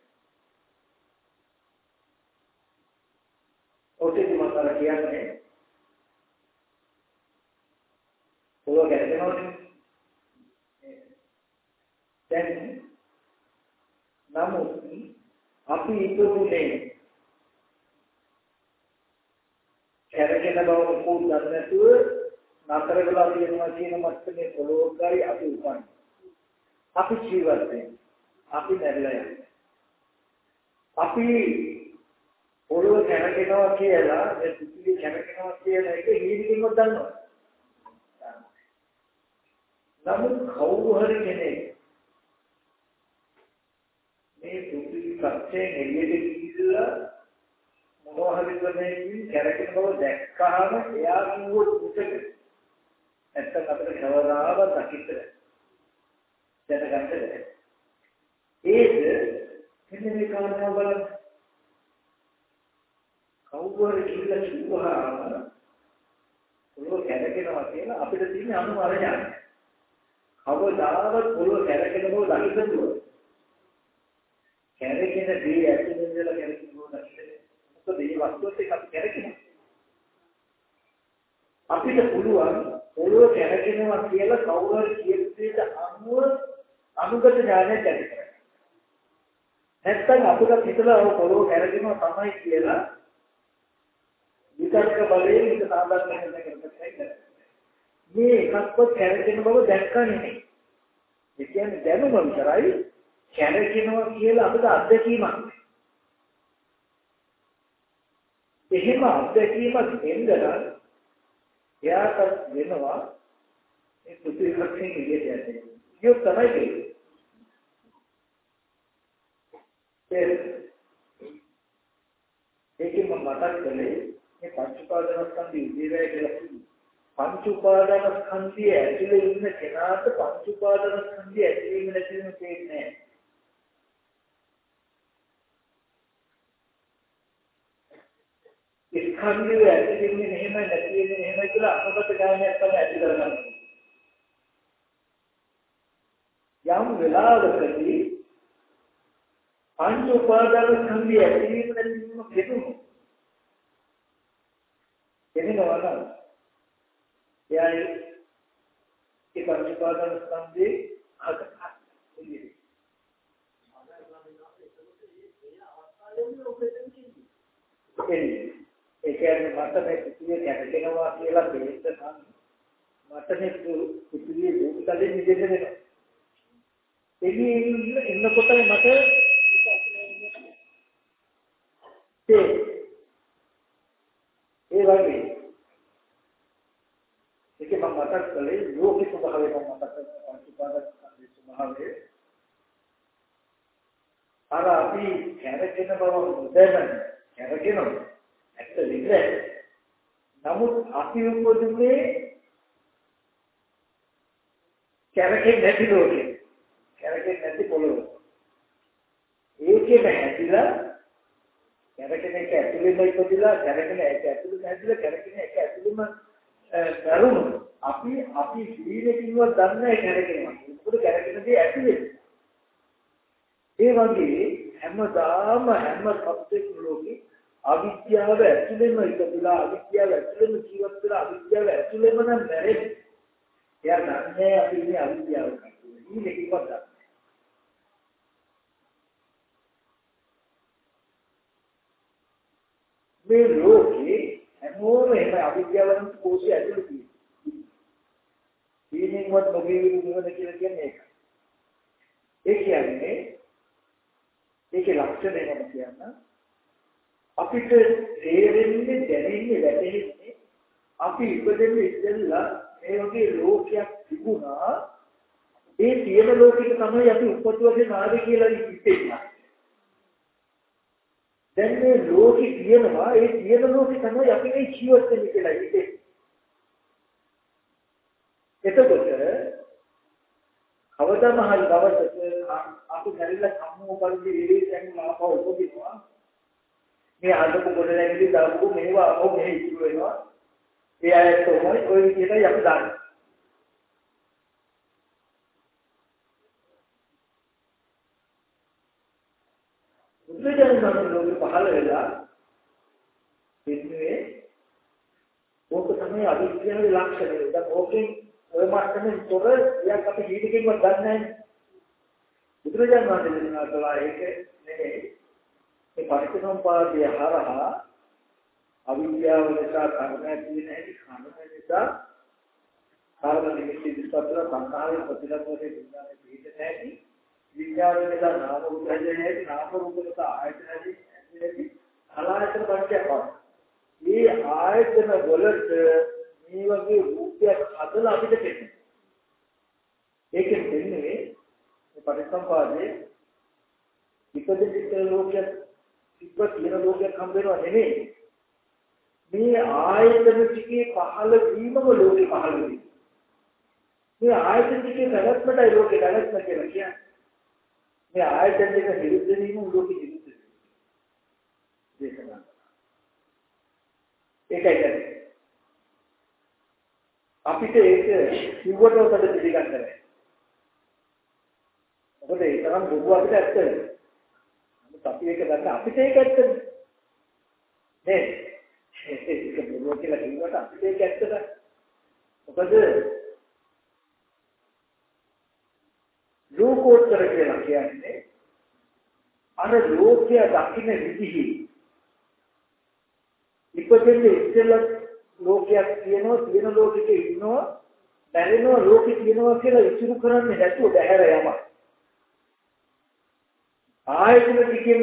ඔතේ මතර කියන්නේ ඔය ගැටෙනවනේ. දැන් නමුත් අපි ඉතුරුනේ කැරකෙන බව මොකද නැතුව නතර වෙලා තියෙනවා කියන මට්ටමේ පොළොවකයි අපි උපන්නේ. අපි ජීවත් වෙන්නේ. අපි නැරලා යන්නේ. අපි පොළොව කැරකෙනවා කියලා ඒ පිටිවි කැරකෙනවා කියන එක හිණින්ම දන්නවා. නමුත් කවුරු හරි කෙනෙක් මේ පිටිවි කච්චේ එළියට ගිහිල්ලා මොනවා හරි ක්‍රමයකින් කැරකෙන බව දැක්කහම එයා කිව්වොත් උසක නැත්තම් අපිට කවදාව දකින්න දැනගන්න බැහැ. ඒක මෙන්න මේ කාරණාව බලන්න. කවුරු හරි කියලා කිව්වහම පොළොව කැරකෙනවා කියලා අපිට තියෙන අනුමානය. කවදාවත් පොළොව කැරකෙන බව දකින්න ඕන. කැරකෙන දේ ඇතුළේ ඉඳලා කැරකෙන බව දකින්න. මොකද මේ වස්තුවත් එක්ක අපි කැරකෙනවා. අපිට පුළුවන් පොළොව කැරකෙනවා කියලා කවුරු හරි කියන දෙයට අනුව අනුගත ඥානය ඇති කරගන්න. නැත්නම් අපිට හිතලා පොළොව කැරකෙනවා තමයි කියලා විතර්ක බලයෙන් ඒක සාධාරණ වෙන්න කරන්නේ. මේ එකක්වත් කැරකෙන බව දැක්කා නෙමෙයි. ඒ කියන්නේ දැනුම විතරයි කැරකෙනවා කියලා අපිට අත්දැකීමක්. එහෙම අත්දැකීමක් දෙන්න එයාට වෙනවා ඒ පුදුමකකින් ඉන්නේ. ඒක තමයි ඒකෙන් මම මතක් කළේ මේ පංච උපාදානස්කන්ධය ඉදිරිය කියලා කිව්වා. පංච උපාදානස්කන්ධය ඇතුලේ ඉන්න කෙනාට පංච උපාදානස්කන්ධය ඇතුලේ ඉන්න නැතිවෙම තේරෙන්නේ නැහැ. ස්කන්ධය ඇති වෙන්නේ මෙහෙමයි නැති වෙන්නේ මෙහෙමයි කියලා අනුගත ඥානයක් තමයි ඇති කරගන්නේ. යම් වෙලාවකදී පංච උපාදාන ස්කන්ධය ඇති වීම නැති වීම කෙරුණු. එනිනවා නම් එයයි ඒ පංච උපාදාන ස්කන්ධේ අදහස්. ඒ කියන්නේ මට මේ කුසියේ කැටෙනවා කියලා බේත් ගන්න. මට මේ කුසියේ දුකලින් නිදෙන්න වෙනවා. එන්නේ ඉන්නකොට මට ඒ ඒ වගේ ඒක මම මතක් කළේ ලෝක ස්වභාවය මම මතක් කරලා පංච උපාදාන ස්වභාවය අර අපි කැරකෙන බව මුදෙන්න කැරකෙනවා ඇත්ත විදිහට නමුත් අපි උපදින්නේ කැරකෙන්නේ නැති ලෝකෙ කැරකෙන්නේ නැති පොළොව ඒකේ හැදිලා කැරකෙන එක ඇතුළෙම ඉපදිලා කැරකෙන එක ඇතුළෙම හැදිලා කැරකෙන එක ඇතුළෙම කරුණු අපි අපි ජීවිතේවත් දන්නේ කැරකෙනවා මොකද කැරකෙන දේ ඇතුළේ ඒ වගේ හැමදාම හැම සත්‍යයක් ලෝකේ අවිද්‍යාව ඇතුළෙම ඉපදිලා අවිද්‍යාව ඇතුළෙම ජීවත් වෙලා අවිද්‍යාව ඇතුළෙම නම් නැරෙන්නේ. එයා දන්නේ අපි ඉන්නේ අවිද්‍යාව ඇතුළේ. ඉන්නේ කිව්වද? මේ ලෝකේ හැමෝම එහෙම අවිද්‍යාවෙන් කෝෂය ඇතුළේ තියෙනවා. ඊනින්වත් නොවේ නිවන කියලා කියන්නේ ඒක. ඒ කියන්නේ ඒකේ ලක්ෂණය මොකක්ද කියන්න? අපිට තේරෙන්නේ දැනෙන්නේ වැටෙන්නේ අපි ඉපදෙන්නේ ඉස්සෙල්ලා මේ වගේ ලෝකයක් තිබුණා ඒ තියෙන ලෝකෙක තමයි අපි උපත් වශයෙන් ආවේ කියලා හිතෙන්නේ. දැන් මේ ලෝකෙ තියෙනවා ඒ තියෙන ලෝකෙ තමයි අපි මේ ජීවත් වෙන්නේ කියලා හිතෙන්නේ. එතකොට කවදාම හරි දවසක අපි ගැරිලා සම්මෝ පරිදි විවේකයෙන් ආපහු උපදිනවා. මේ අදපු කොට නැගිලි දාපු මේවා අපෝ මෙහි ඉතුරු වෙනවා. ඒ අයත් තමයි ඔය විදිහටයි අපි දාන්නේ. බුදුරජාණන් වහන්සේ පහළ වෙලා ඉන්නේ ඕක තමයි අවිද්‍යාවේ ලක්ෂණය. දැන් ඕකෙන් ඔය මට්ටමෙන් තොර යක් අපි ජීවිතේකවත් දන්නේ නැහැ. බුදුරජාණන් වහන්සේ දේශනා කළා ඒක නෙමෙයි. මේ පටිච්චසමුප්පාදය හරහා අවිද්‍යාව නිසා කර්ම ඇති නැති කර්ම නිසා කර්ම නිමිති විස්තර සංඛාරය ප්‍රතිලෝමයේ විඥානයේ පිට නැති විඥානයේ නිසා නාම රූප හැදෙන්නේ නාම රූප නිසා ආයතන හැදෙන්නේ අලායතන පංචයක්. මේ ආයතන වලට මේ වගේ රූපයක් හදලා අපිට දෙන්නේ. ඒකෙන් දෙන්නේ මේ පටිච්චසමුප්පාදයේ විපදිත ලෝකයක් ඉක්ව තියෙන ලෝකයක් හම්බ වෙනවා නෙමෙයි. මේ ආයතන ටිකේ පහළ වීමම ලෝකෙ පහළ වෙනවා. මේ ආයතන ටිකේ පැවැත්මටයි ලෝකෙ පැවැත්ම කියලා කියන්නේ. මේ ආයතන ටික විරුද්ධ වීම ලෝකෙ විරුද්ධ වීම. දේශනා. ඒකයි කියන්නේ. අපිට ඒක කිව්වට උඩ පිළිගන්න බැහැ. මොකද ඒ තරම් දුක අපිට ඇත්තද? නමුත් අපි ඒක ගන්න අපිට ඒක ඇත්තද? නේ? ඒක දුක කියලා කිව්වට අපිට ඒක ඇත්තද? මොකද ලෝකෝත්තර කියලා කියන්නේ අර ලෝකය දකින්න විදිහි. ඉපදෙන්නේ ඉස්සෙල්ලා ලෝකයක් තියෙනවා තියෙන ලෝකෙක ඉන්නවා බැරිනවා ලෝකෙ තියෙනවා කියලා ඉතුරු කරන්නේ නැතුව බැහැර යමක්. ආයතන ටිකෙන්ම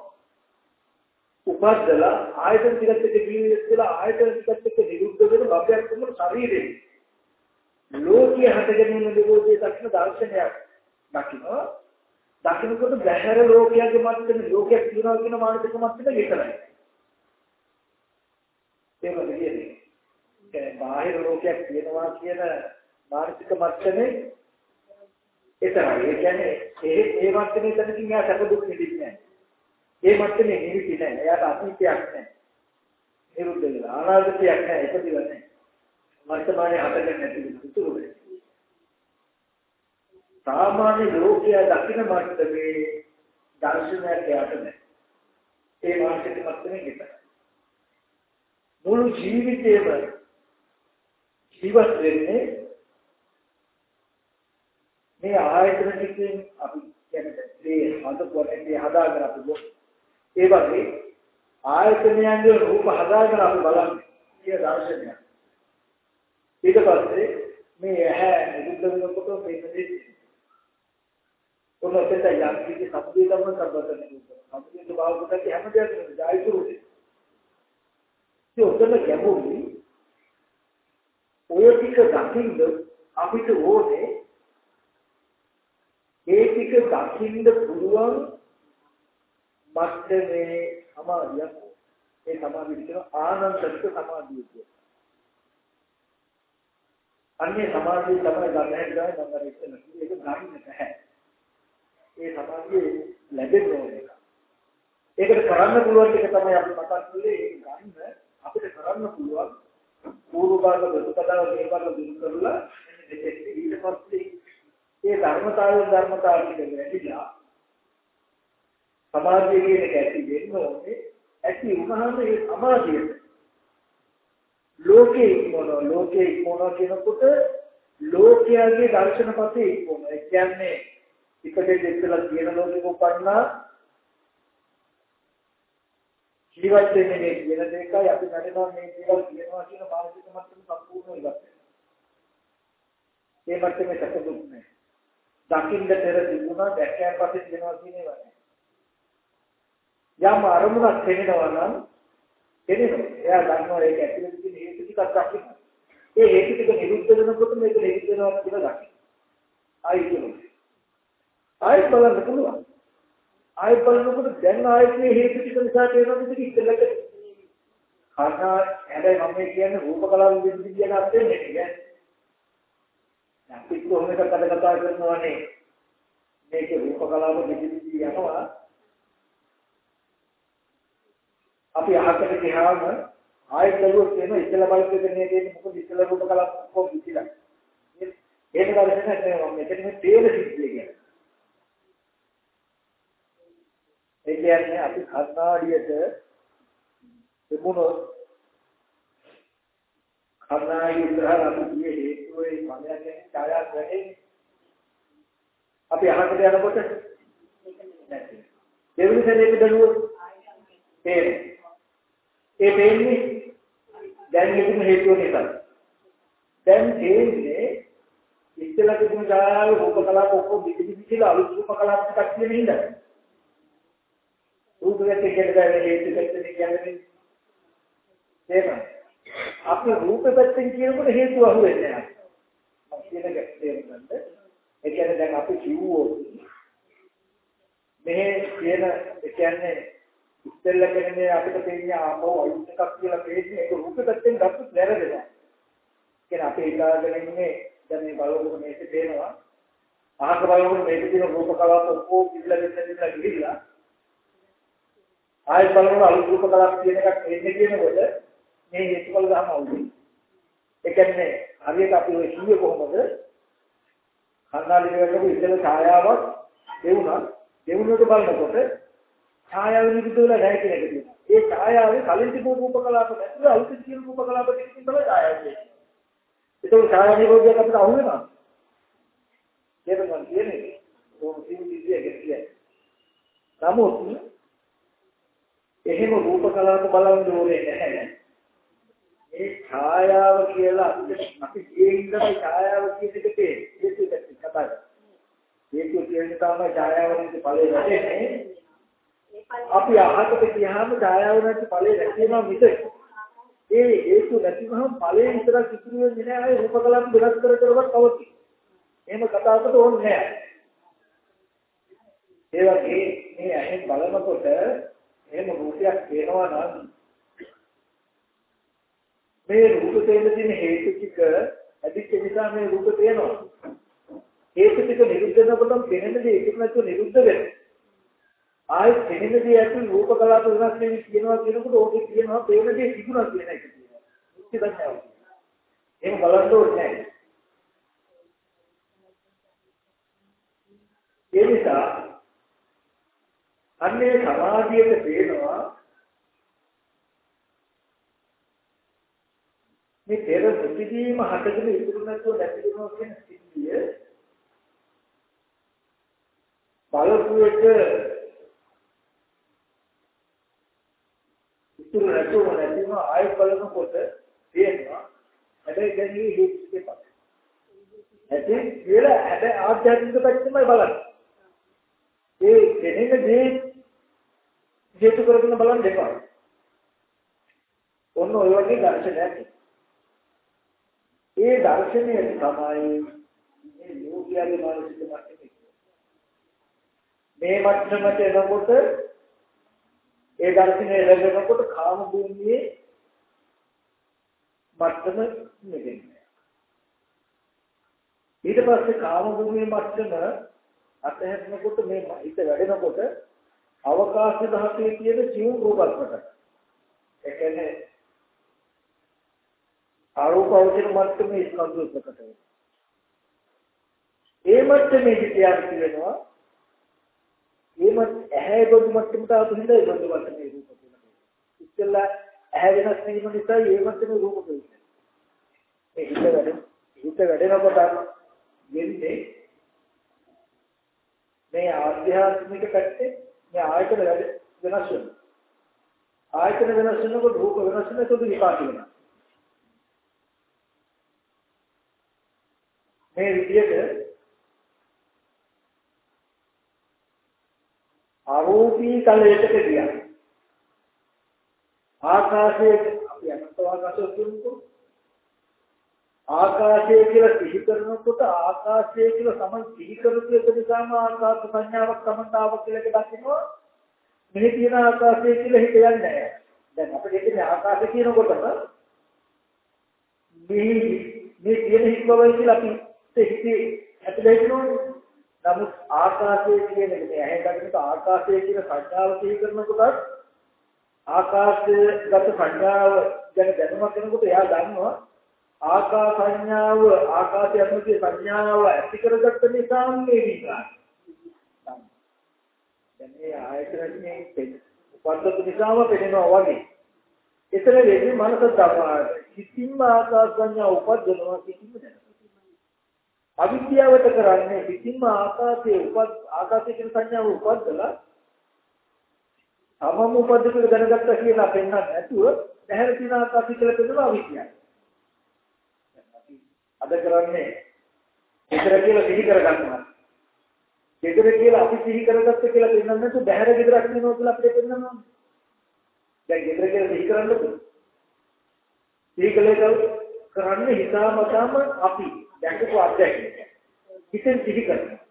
උපද්දලා ආයතන ටිකත් එක්ක ජීවිතේලා ආයතන ටිකත් එක්ක නිරුද්ධ වෙන භවයක් තමයි ශරීරේ. ලෝකයේ හටගෙන ඉන්න දෙකෝදී දක්ෂ දර්ශනයක් දකින්න. දකින්නකොට බැහැර ලෝකයේ මැත්තේ ලෝකයක් තියෙනවා කියන මානසික මට්ටමේ විතරයි. ඒක දෙන්නේ. ඒ බාහිර ලෝකයක් තියෙනවා කියන මානසික මට්ටමේ ඒතරයි. ඒ කියන්නේ ඒ ඒ මට්ටමේ තනකින් යා සැප දුක් නිදින්නේ නැහැ. ඒ මට්ටමේ නිවිති නැහැ. එයාට අතීතයක් නැහැ. නිරුද්ධ වෙලා අනාගතයක් නැහැ ඉපදිලා නැහැ. වර්තමානයේ හටගෙන නැති විතුරුනේ. සාමාන්‍ය ලෝකයේ දකින්න මාර්ගයේ දර්ශනයක් යට නැහැ. ඒ මානසික මට්ටමේ විතරයි. මුළු ජීවිතේම ජීවත් වෙන්නේ මේ ආයතන ටිකෙන් අපි කියන්නේ මේ හදපුවනේ හදාගෙන අපි බො ඒ වගේ ආයතනයන්ගේ රූප හදාගෙන අපි බලන්නේ කියන දර්ශනය. ඊට පස්සේ මේ ඇහැ නිරුද්ධ වෙනකොට මේ දෙන්නේ ඔන්නතේ යම් කිසි සම්පූර්ණ ධර්ම කරබතන සම්පූර්ණ භාවකට හැම දෙයක්ම ජායතුරුනේ. ඒ උදේම ගැඹුරුයි ඔය ටික දකින්න අපිට ඕනේ ඒ ටික දකින්න පුළුවන් මත්තේ සමාධියක්. ඒ සමාධිය කියන ආනන්දක සමාධිය කියන්නේ. අන්නේ සමාධිය තමයි ගන්න හැටි මම අර ඉස්සෙල්ලා කිව්වේ ඒක ගන්න නැහැ. ඒ සමාධිය ලැබෙන්න ඕනේ. ඒකට කරන්න පුළුවන් එක තමයි අපි මතක් කළේ ඒක ගන්න අපිට කරන්න පුළුවන් පූර්ව භාග ප්‍රතිපදාව මේ භාග දුරු කරලා එන්නේ දෙකේ ඊට පස්සේ ඒ ධර්මතාවය ධර්මතාවය කියලාටිලා සමාධිය කියන එක ඇති වෙන්න ඕනේ. ඇති වුණාම ඒ සමාධිය ලෝකේ මොන ලෝකේ මොන කියනකොට ලෝකයේ දර්ශනපතේ ඉක්මන. ඒ කියන්නේ ඉපදෙ දෙකලා කියන ලෝකෙක උපන්නා ජීවත් වෙන්නේ මේ කියන දෙකයි අපි නැටනවා මේ දේවල් කියනවා කියන මානසික මට්ටම සම්පූර්ණ ඉවත් වෙනවා. ඒ මට්ටමේ සැකදුක් නැහැ. දකින්න පෙර තිබුණා දැක්කයන් පස්සේ කියනවා කියන ඒවා නෑ. යම් අරමුණක් තේරෙනවා නම් තේරෙනවා. එයා දන්නවා ඒක ඇතුළේ තියෙන හේතු ටිකක් දකින්න. ඒ හේතු ටික නිරුද්ධ වෙනකොට මේක නිරුද්ධ වෙනවා කියලා දකින්න. ආයි කියනවා. ආයි බලන්න පුළුවන්. ආයි බලනකොට දැන් ආයෙත් මේ හේතු ටික නිසා තේරෙනවා මේක ඉස්සෙල්ලට කර්ණා හැබැයි මම කියන්නේ රූප කලාව විදිහට කියන අර්ථයෙන් නෙමෙයි. අපි කොහොමද කතා කතා කරනවානේ මේක රූප කලාව විදිහට යනවා. අපි අහකට ගියාම ආයෙත් බැලුවොත් එන ඉස්සෙල්ලා බලපෑම දෙන්නේ මොකද ඉස්සෙල්ලා රූප කලාව කොහොමද විදිහට. ඒක දැනගන්න මම මෙතන මේ තේල සිද්ධිය කියන්නේ. ඒ කියන්නේ අපි කර්ණාඩියට තිබුණොත් කර්ණාඩිය ඉස්සරහ අපි ගියේ හේතුවේ මනයන්ගේ ඡායාවක් වැඩේ. අපි අහකට යනකොට නැති. දෙවෙනි සැරේට බැලුවොත් තේරෙන්නේ. ඒ තේන්නේ දැන් මෙතන හේතුව නිසා. දැන් තේන්නේ ඉස්සෙල්ලා තිබුණ ඡායාව රූප කලාප ඔක්කොම දිග දිග කියලා අලුත් රූප කලාප ටිකක් තියෙන හින්දා. රූපයක් කියන්නේ හේතු පැත්තෙන් කියන්නේ ඒක. අපි රූප පැත්තෙන් කියනකොට හේතුව අහුවෙන්නේ නැහැ. මම කියන එක තේරුම් ගන්න. ඒ කියන්නේ දැන් අපි කිව්වොත් මේ කියන ඒ කියන්නේ ඉස්සෙල්ල කියන්නේ අපිට තේින්නේ ආපහු අලුත් එකක් කියලා තේින්නේ ඒක රූප පැත්තෙන් ගත්තොත් වැරදෙනවා. කියන්නේ අපි හිතාගෙන ඉන්නේ දැන් මේ බලවලු මේක තේනවා. අහක බලවලු මේක තියෙන රූප කලාප ඔක්කොම ඉල්ල දෙන්න ඉල්ල ගිහිල්ලා ආයෙත් බලනවා අලුත් රූප කලාප කියන එකක් එන්නේ කියනකොට මේ හේතුඵල ධර්ම අවුලයි. ඒ කියන්නේ හරියට අපි ඔය කිව්වේ කොහොමද? කන්නාලි වලට ඉතල ඡායාවක් දෙවුණා. දෙවුනට බලනකොට ඡායාව නිරුද්ධ වෙලා නැහැ කියන එක තියෙනවා. ඒ ඡායාවේ කලින් තිබුණු රූප කලාප නැතුව අලුත් තියෙන රූප කලාප ටිකකින් තමයි ඡායාව තියෙන්නේ. ඒක ඡායාව නිරෝධයක් අපිට අහු වෙනවා. ඒක මම කියන්නේ ඕක සිවිදියේ කියන්නේ. නමුත් එහෙම රූප කලාප බලන්න ඕනේ නැහැ. මේ ඡායාව කියලා අපි කියන තමයි ඡායාව කියන එක තේරෙන්නේ. ඒක කතා කරා. ඒක කියන්නේ තමයි ඡායාවෙන් ඵලෙ නැtene. අපි අහකට ගියාම ඡායාව නැති ඵලෙ නැතිවෙනවා මිස ඒ හේතු නැතිවම ඵලෙ විතරක් ඉතුරු වෙන්නේ නැහැ. රූප කලාප වෙනස් කර කරවත් කවති. එහෙම කතාවකට ඕනේ නැහැ. ඒ වගේ මේ ඇහෙන් බලනකොට එහෙම රූපයක් වෙනවා නම් මේ රූප තේන්න තියෙන හේතු ටික ඇදිච්ච නිසා මේ රූප තේනවා. හේතු ටික නිරුද්ධ වෙනකොටම පෙනෙන දේ ඒක නැතුව නිරුද්ධ වෙනවා. ආයි පෙනෙනදී ඇතුළු රූප කලාප වෙනස් වෙන කියනවා කියනකොට ඕකේ කියනවා පේනදී තිබුණා කියන එක කියනවා. මුක්ති දක්වනවා. එහෙම බලන්න ඕනේ නැහැ. ඒ නිසා අන්නේ සමාධියට පේනවා මේ පෙර ප්‍රතිදීම හටගෙන ඉතුරු නැතුව නැති වෙනවා කියන සිද්ධිය බලපු එක ඉතුරු නැතුව නැතිව ආයෙ බලනකොට තේරෙනවා හැබැයි දැන් මේ හේතු දෙකක් ඇති කියලා හැබැයි ආධ්‍යාත්මික පැත්තමයි බලන්නේ ඒ දෙනෙන දේ හේතු කරගෙන බලන්න දෙපා ඔන්න ඔය වගේ දර්ශනයක් ඒ දර්ශනය තමයි මේ යෝගියාගේ මානසික මට්ටමේ මේ මට්ටමට එනකොට ඒ දර්ශනය ලැබෙනකොට කාම භූමියේ මට්ටම නෙගෙන්නේ. ඊට පස්සේ කාම භූමියේ මට්ටම අතහැරෙනකොට මේ හිත වැඩෙනකොට අවකාශ ධාතුවේ තියෙන ජීව රූපස්කට. ඒ කියන්නේ ආරෝපවචන මට්ටමේ ස්කන්ධ ප්‍රකට වෙනවා. ඒ මට්ටමේදී කියනවා ඒමත් ඇහැ බඳු මට්ටමට ආපු හින්දා ඒ බඳු මට්ටමේ රූප තියෙනවා. ඉස්සෙල්ලා ඇහැ වෙනස් වීම නිසා ඒ මට්ටමේ රූප තියෙනවා. ඒ හිත වැඩ හිත වැඩෙනකොට වෙන්නේ මේ ආධ්‍යාත්මික පැත්තේ මේ ආයතන වැඩ වෙනස් වෙනවා. ආයතන වෙනස් වෙනකොට රූප වෙනස් වෙනකොට විපාක වෙනවා. මේ විදිහට ආරෝපී කලයකට ගියා. ආකාශයේ අපි අනන්ත ආකාශය කියනකොට ආකාශය කියලා සිහි කරනකොට ආකාශය කියලා සමන් සිහි කරපු එක නිසාම ආකාශ සංඥාවක් සමන්තාවක් කියලා එකක් දකින්නවා. මෙහි තියෙන ආකාශය කියලා හිත යන්නේ නැහැ. දැන් අපිට කියන්නේ ආකාශය කියනකොටම මේ මේ තියෙන හිස්බවයි කියලා අපි හිතේ ඇතුලේ හිතනෝනේ. නමුත් ආකාශය කියන එක මේ ඇහැ දකින්නට ආකාශය කියන සංඥාව සිහි කරනකොට ආකාශගත සංඥාව ගැන දැනුමක් වෙනකොට එයා දන්නවා ආකාශ සංඥාව ආකාශය අනුකේ සංඥාව ඇති කරගත්ත නිසා මේ විකාර. දැන් මේ ආයතනයේ උපද්දක නිසාම පෙනෙනවා වගේ. ඒතර වෙන්නේ මනස තමයි. කිසිම ආකාශ සංඥා උපද්දනවා කිසිම දැන අවිද්‍යාවට කරන්නේ කිසිම ආකාශයේ උපත් ආකාශයේ කියන සංඥාව උපද්දලා තමම උපද්දක දැනගත්තා කියලා පෙන්නන්නේ නැතුව දැහැර තියෙන ආකාශය කියලා පෙන්නන අවිද්‍යාව. අද කරන්නේ ගෙදර කියලා සිහි කරගන්නවා. ගෙදර කියලා අපි සිහි කරගත්ත කියලා පෙන්නන්නේ නැතුව දැහැර ගෙදරක් වෙනවා කියලා අපිට පෙන්නනවා. දැන් ගෙදර කියලා සිහි කරන්නද? සිහි කළේ කරන්නේ හිතාමතාම අපි දැකපු අත්දැකීම. හිතෙන් සිහි කරනවා.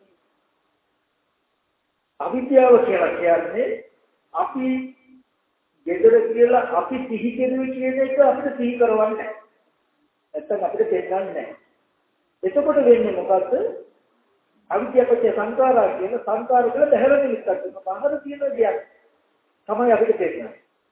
අවිද්‍යාව කියලා කියන්නේ අපි ගෙදර කියලා අපි සිහි කෙරුවේ කියන එක අපිට සිහි කරවන්නේ නැහැ. නැත්තම් අපිට තේරෙන්නේ නැහැ. එතකොට වෙන්නේ මොකද්ද? අවිද්‍යාවපච්චය සංකාරා කියන සංකාර කියලා බහැර නිමිත්තක් තියෙනවා. බාහිර තියෙන දෙයක් තමයි අපිට තේරෙන්නේ.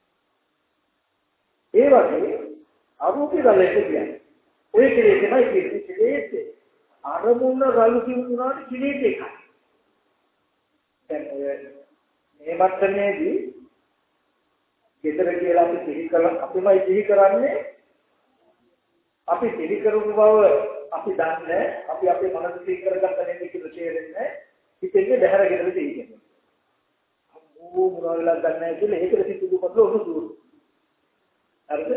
ඒ වගේ අරූපී රළයට කියන්නේ ඔය කෙරේ තමයි කියන්නේ අරමුණ රළු කියුණාට කිලීට එකයි. දැන් ඔය මේ මට්ටමේදී ගෙදර කියලා අපි සිහි කරලා අපිමයි සිහි කරන්නේ අපි සිහි කරුණු බව අපි දන්නේ අපි අපේ මනස සිහි කරගත්ත නෙමෙයි කියලා තේරෙන්නේ හිතෙන්නේ බහැර ගෙදර තියෙන්නේ. අම්මෝ මොනවා වෙලා දන්නේ නැහැ කියලා ඒකද සිතුදු පොතල ඔන්න දුර. හරිද?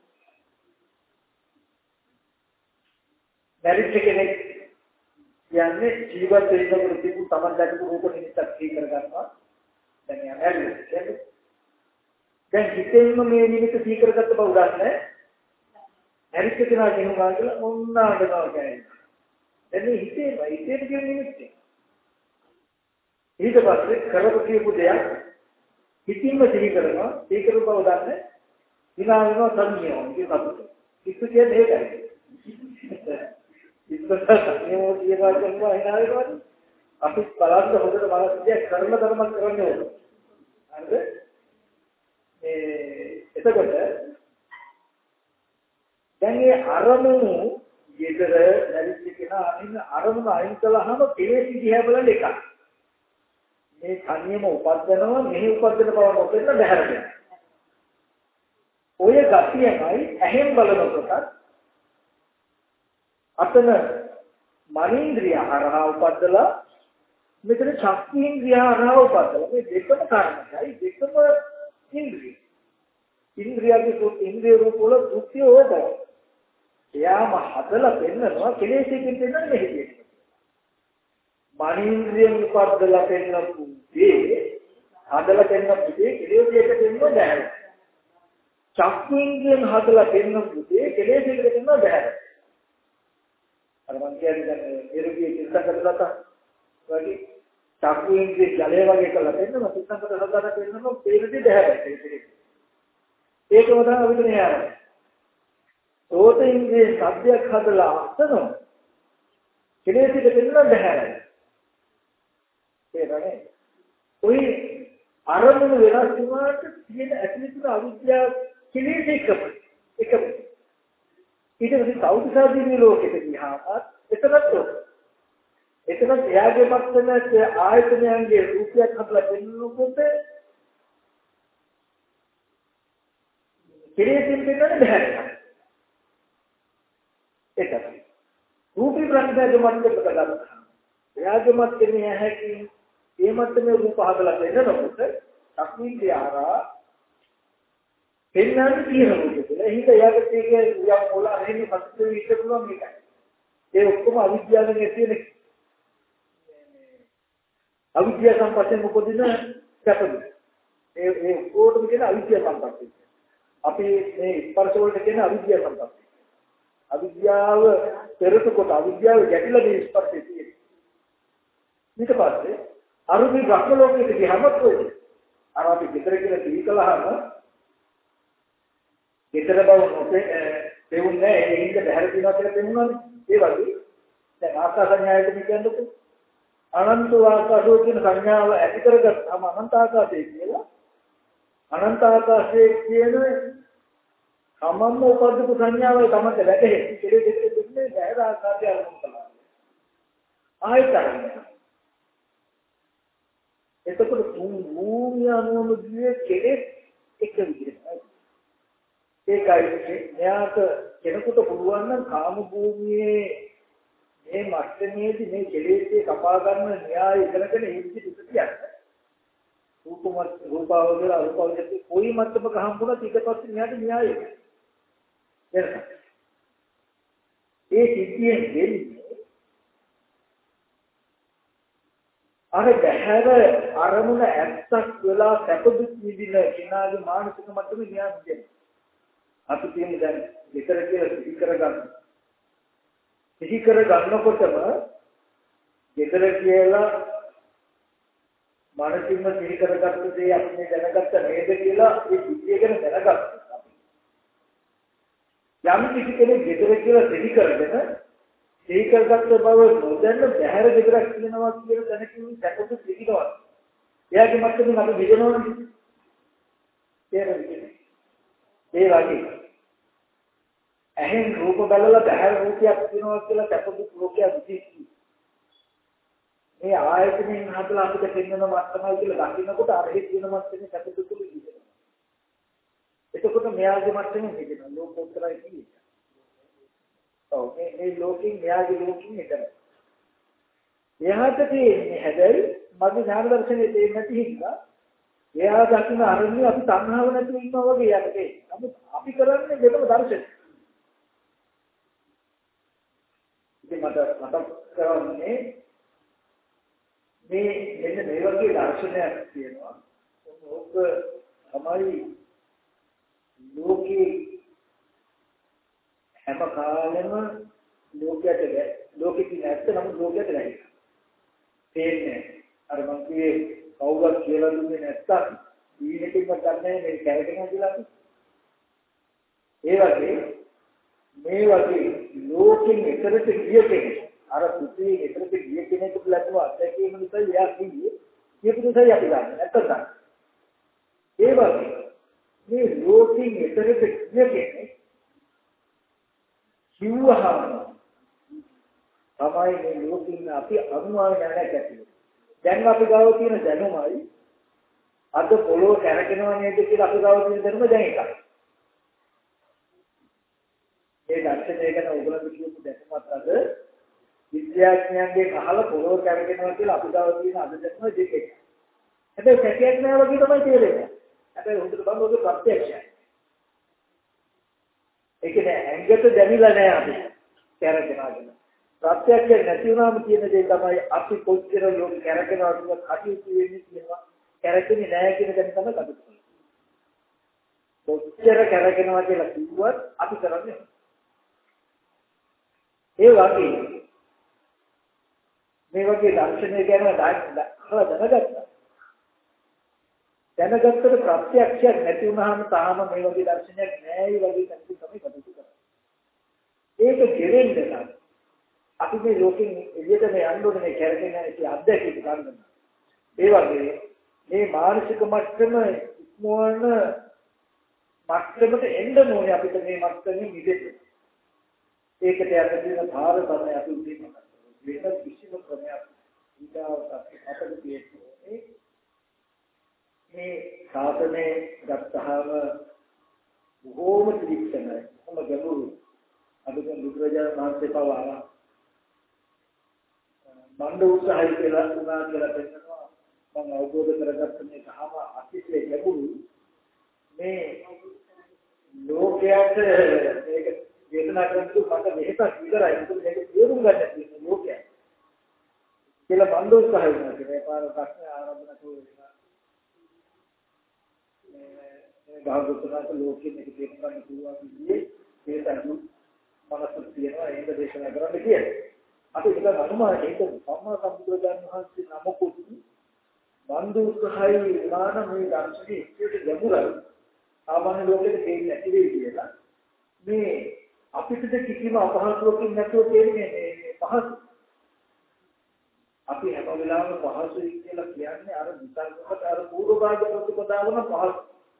මැරිච්ච කෙනෙක් කියන්නේ ජීවත් වෙනකොට තිබු තමන් දැකපු රූප නිමිත්තක් සිහි කරගන්නවා. දැන් යා මැරිලා කියන්නේ. දැන් හිතෙන්ම මේ නිමිත්ත සිහි කරගත්ත බව දන්නේ. මැරිච්ච කෙනා කියනවා කියලා මොන්න අඬනවා කියන්නේ. දැන් මේ හිතේ හිතේ කියන නිමිත්ත. ඊට පස්සේ කරපු කියපු දෙයක් හිතින්ම සිහි කරනවා. සිහි කරපු බව දන්නේ. විනා වෙනවා සංයෝග කියනකොට. කිසු කියන්නේ ඒකයි. ඉස්සරහ සංයෝග කියනවා කියනවා හිනා වෙනවද? අපි බලන්න හොඳට මානසිකය කර්ම ධර්ම කරන්නේ ඕන. හරිද? මේ එතකොට දැන් මේ අරමුණු ඊතර නැරිච්ච කෙනා අනින්න අරමුණ අයින් කළාම කෙලෙස් දිහා බලන එකක්. මේ කණියම උපද්දනවා මෙහි උපද්දන බව නොපෙන්න බැහැරගෙන. ඔය ගතියමයි ඇහෙන් බලනකොට අතන මනීන්ද්‍රිය හරහා උපද්දලා මෙතන චක්කේන්ද්‍රිය හරහා උපද්දලා මේ දෙකම කාරණයි දෙකම ඉන්ද්‍රිය. ඉන්ද්‍රියගේ සුත් ඉන්ද්‍රිය රූප වල සුත්‍ය හොතයි. එයාම හදලා පෙන්නනවා කෙලෙසකින් පෙන්නන්නේ මෙහෙදී. මනීන්ද්‍රියෙන් උපද්දලා පෙන්නපු දේ හදලා පෙන්නපු දේ කෙලෙසයකට පෙන්නව බැහැ. චක්කේන්ද්‍රියෙන් හදලා පෙන්නපු දේ කෙලෙසයකට පෙන්නව බැහැ. අර මං කියන්නේ දැන් එරුගේ චිත්තකටලත වගේ චක්කේන්ද්‍රිය ජලය වගේ කළා පෙන්නනවා චිත්තකට හදලා පෙන්නනවා තේරෙන්නේ බැහැ. ඒකම තමයි අපිට නෑ. සෝත ඉන්ද්‍රිය සබ්දයක් හදලා අසනවා. කෙලෙසිට දෙන්න බෑ. ඒකනේ. ඔය අරමුණු වෙනස් වුණාට තියෙන ඇතුළත අවිද්‍යාව කෙලෙස් එකම. එකම. ඊට පස්සේ සෞඛ්‍යසාධිනී ලෝකෙට ගියාම එතනත් උත්. එතනත් එයාගේ මත්තම ආයතනයන්ගේ රූපයක් හදලා දෙන්නකොට කෙලෙසින් දෙන්න බෑ. ඒකයි. රූපී ප්‍රඥාගේ මට්ටමකට ගන්නවා. එයාගේ මට්ටමේ ඇහැකි ඒ මට්ටමේ රූප හදලා දෙන්නකොට අක්වින්ද්‍රිය ආරා පෙන්වන්න තියෙනවා කියලා. ඒක එයාගේ තේකේ යම් මොළ අරෙන්නේ පස්සේ විශ්ල පුළුවන් මේකයි. ඒ ඔක්කොම අවිද්‍යාවෙන් තියෙන අවිද්‍යාව සම්පතෙන් උපදින කැපද. ඒ ඒ ඔක්කොටම කියන අවිද්‍යාව සම්පතයි. අපි මේ ස්පර්ශ වලට කියන අවිද්‍යාව සම්පතයි. අවිද්‍යාව පෙරට කොට අවිද්‍යාව ගැටිලා මේ ස්පර්ශයේ තියෙනවා. ඊට පස්සේ අරුමි බ්‍රහ්ම ලෝකෙට ගියම කොහෙද? අර අපි විතර කියලා දීකලහම විතර බව නොතේ දෙවුන්නේ ඒ හිඳ බහැර තියනවා කියලා දෙන්නුනනේ. ඒ වගේ දැන් ආකාශ සංඥායට කියන්නකො අනන්ත ආකාශෝ කියන සංඥාව ඇති කරගත්තාම අනන්ත ආකාශය කියලා අනන්ත ආකාශයේ කියන සමම්ම උපද්දපු සංඥාවයි තමයි වැටහෙන්නේ. කෙලෙස් දෙක දෙන්නේ බැහැර ආකාරය අරමුණු කරනවා. ආයතන. එතකොට භූමිය අනුමුදියේ කෙලෙස් එක විදිහටයි. ඒකයි මෙයාට කෙනෙකුට පුළුවන් නම් කාම භූමියේ මේ මට්ටමේදී මේ කෙලෙස්ේ කපා ගන්න න්‍යාය ඉගෙනගෙන ඒ විදිහට ඉතිරියක්. රූපමත් රූපාවචර අරූපාවචර කොයි මට්ටමක හම්බුණත් ඊට පස්සේ න්‍යායට න්‍යායයි. ඒ සිද්ධියෙන් වෙන්නේ අර බහැර අරමුණ ඇත්තක් වෙලා සැපදුක් විඳින කෙනාගේ මානසික මට්ටමේ න්‍යාය දෙන්න. අපි කියන්නේ දැන් විතර කියලා සිහි කරගන්න. සිහි කරගන්නකොටම විතර කියලා මානසිකව සිහි කරගත්ත දේ අපි දැනගත්ත නේද කියලා ඒ සිද්ධිය ගැන දැනගත්තා. යම් කිසි කෙනෙක් ගෙදර කියලා සිහි කරගෙන සිහි කරගත්ත බව නොදැන්න බහැර ගෙදරක් කියනවා කියන දැනකින් සැපතු සිහිනවා. එයාගේ මතකෙන් අපි විදනවනේ. තේරෙන්නේ. ඒ වගේ ඇහෙන් රූප බලලා බහැර රූපයක් කියනවා කියලා සැපතු ලෝකයක් විදිහට. මේ ආයතනෙන් හදලා අපිට පෙන්වන මත්තමයි කියලා දකින්නකොට අර හේ කියන මත්තනේ සැපතු තුල ඉඳිනවා. එතකොට මෙයාගේ මට්ටමේ හිටිනවා ලෝකෝත්තරයි කියන්නේ. ඔව් මේ මේ ලෝකෙන් මෙයාගේ ලෝකෙන් හිටන. එයාට තියෙන්නේ හැබැයි මගේ ඥාන දර්ශනේ තේින්නේ නැති හින්දා එයා දකින්න අරන්නේ අපි තණ්හාව නැතුව ඉන්නවා වගේ යට තේ. නමුත් අපි කරන්නේ දෙකම දර්ශන. ඉතින් මට මතක් කරන්නේ මේ මෙන්න මේ වගේ දර්ශනයක් තියෙනවා. ඕක තමයි ලෝකේ හැම කාලෙම ලෝකයට ලෝකෙ තියෙන ඇත්ත නම් ලෝකයට නැහැ. තේන්නේ අර මං කියේ කවුරුත් කියලා දුන්නේ නැත්තම් ඊනෙකින්වත් ගන්නෑ මේ කැරගෙන කියලා අපි. ඒ වගේ මේ වගේ ලෝකෙන් එතරට ගිය කෙනෙක් අර පුතේ එතරට ගිය කෙනෙකුට ලැබුව අත්දැකීම නිසා එයා කිව්වේ කියපු නිසා අපි ගන්න නැත්තම් ඒ වගේ මේ ලෝකෙන් එතරම් කියන්නේ කිව්වහම තමයි මේ ලෝකෙින් අපි අනුමාන ඥානයක් ඇති වෙන්නේ. දැන් අපි ගාව තියෙන දැනුමයි අද පොළොව කැරකෙනවා නේද කියලා අපි ගාව තියෙන දැනුම දැන් එකයි. ඒ දර්ශනය ගැන ඔයගොල්ලෝ කියපු දැනුමත් අද විද්‍යාඥයන්ගේ අහලා පොළොව කැරකෙනවා කියලා අපි ගාව තියෙන අද දැනුම දෙකයි. හැබැයි සැකයක් නෑ වගේ තමයි තේරෙන්නේ. හැබැයි හොඳට බලන්න ඔක ප්‍රත්‍යක්ෂයි. ඒක නෑ ඇඟට දැනෙලා නෑ අපි කැරකෙනවා කියලා. ප්‍රත්‍යක්ෂ නැති වුණාම කියන දේ තමයි අපි කොච්චර යෝග කැරකෙනවා කියලා කටයුතු වෙන්නේ කියනවා. කැරකෙන්නේ නැහැ කියන දේ තමයි කටයුතු කරන්නේ. කොච්චර කැරකෙනවා කියලා කිව්වත් අපි කරන්නේ. ඒ වගේ මේ වගේ දර්ශනය ගැන අහලා දැනගත්තා. දැනගත්තට ප්‍රත්‍යක්ෂයක් නැති වුණාම තාම මේ වගේ දර්ශනයක් නැහැ වගේ කෙනෙක් තමයි කටයුතු කරන්නේ. ඒක කෙරෙන්න නම් අපි මේ ලෝකෙන් එළියට මේ යන්න ඕනේ මේ කැරකෙන ඉති අධ්‍යක්ෂක ගන්න. ඒ වගේ මේ මානසික මට්ටම ඉක්මවන මට්ටමට එන්න ඕනේ අපිට මේ මට්ටමේ මිදෙන්න. ඒකට යන්න තියෙන භාර තමයි අපි උදේම කරන්නේ. වෙන කිසිම ක්‍රමයක් ඊටාවට අපිට තියෙන්නේ මේ සාසනේ ගත්තහම බොහෝම ත්‍රික්ෂණයි. කොහොම ගැඹුරු අද දැන් බුදුරජාණන් වහන්සේ පවා මණ්ඩ උත්සාහය කියලා උනා කියලා කියනවා. මම අවබෝධ කරගත්ත මේ ධර්ම අතිශය ගැඹුරු මේ ලෝකයට මේක දේශනා කරනකොට මට මෙහෙටක් විතරයි මොකද මේක තේරුම් ගන්න තියෙන්නේ ලෝකය. කියලා මණ්ඩ උත්සාහය කරනවා. ඒ පාර ප්‍රශ්න ආරම්භ කරනවා. මේ භාගතුනාට ලෝකෙ මේක තේරුම් ගන්න පුළුවන් විදිහේ මේ තනු මනසක් තියෙනවා ඒක දේශනා කරන්න කියන්නේ. අපි ඒක අනුමාන ඒක සම්මා සම්බුදුරජාණන් වහන්සේ නමකුත් බන්දුසහයි විමාන මේ දර්ශනයේ ඉච්ඡිත ගැඹුරයි සාමාන්‍ය ලෝකෙට තේින්නේ නැති වෙයි කියලා මේ අපිට කිසිම අපහසුවකින් නැතුව තේරෙන්නේ මේ පහසු අපි හැම වෙලාවෙම පහසුයි කියලා කියන්නේ අර විතරකට අර පූර්ව භාග ප්‍රතිපදාවම පහසු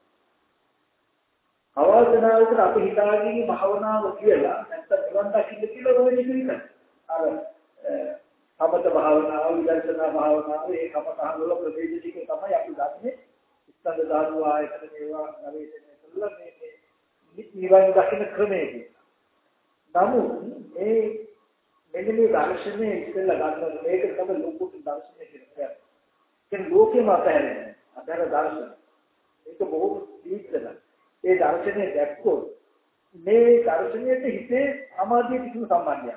අවවාදනාවකට අපි හිතාගෙන භාවනාව කියලා නැත්නම් නිවන් දකින්න කියලා රෝධි විතරයි අර සමත භාවනාව විදර්ශනා භාවනාව ඒ කමතහන් වල ප්‍රවේශ ටික තමයි අපි ගන්නෙ ස්කන්ධ ධාතු ආයතන මේවා ගවේෂණය කරලා මේ නිවන් දකින්න ක්‍රමයේදී නමුත් මේ මෙන්න මේ දර්ශනයේ ඉස්සෙල්ලා ගන්න මේක තමයි ලෝකුත් දර්ශනය කියන්නේ කියන ලෝකෙම අතහැරෙන්නේ අතහැර දර්ශන ඒක බොහෝ දීර්ඝද ඒ දර්ශනය දැක්කොත් මේ දර්ශනයට හිතේ සමාධිය කිසිම සම්බන්ධයක්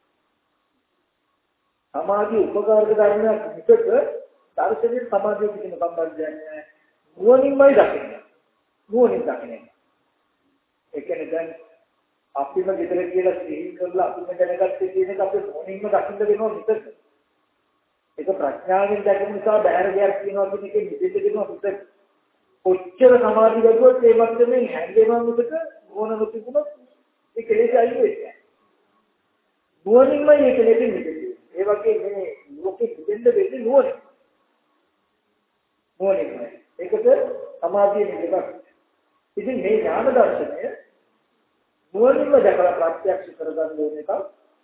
සමාධිය උපකාරක ධර්මයක් විතක දර්ශනයේ සමාධිය කිසිම සම්බන්ධයක් නැහැ නුවණින්මයි දකින්නේ නුවණින් දකින්නේ ඒ කියන්නේ දැන් අපිම විතර කියලා සිහි කරලා අපිම දැනගත්තේ කියන එක අපේ නුවණින්ම දකින්න වෙනවා විතක ඒක ප්‍රඥාවෙන් දැකීම නිසා බහැර දෙයක් කියනවා කියන එකේ නිදෙන්න දෙනවා විතක කොච්චර සමාධිය ලැබුවත් ඒ මට්ටමේ හැංගෙනවා විතක නුවණ නොතිබුණොත් ඒ කෙලෙස් අයින් වෙන්නේ නුවණින්මයි ඒ කෙලෙස් නිදෙන්නේ ඒ වගේ මේ ලෝකෙ දෙන්න වෙන්නේ නුවණ. නුවණයි. ඒකද සමාධිය නිදක්. ඉතින් මේ ඥාන දර්ශනය නුවණින්ම දැකලා ප්‍රත්‍යක්ෂ කරගන්න ඕන එක.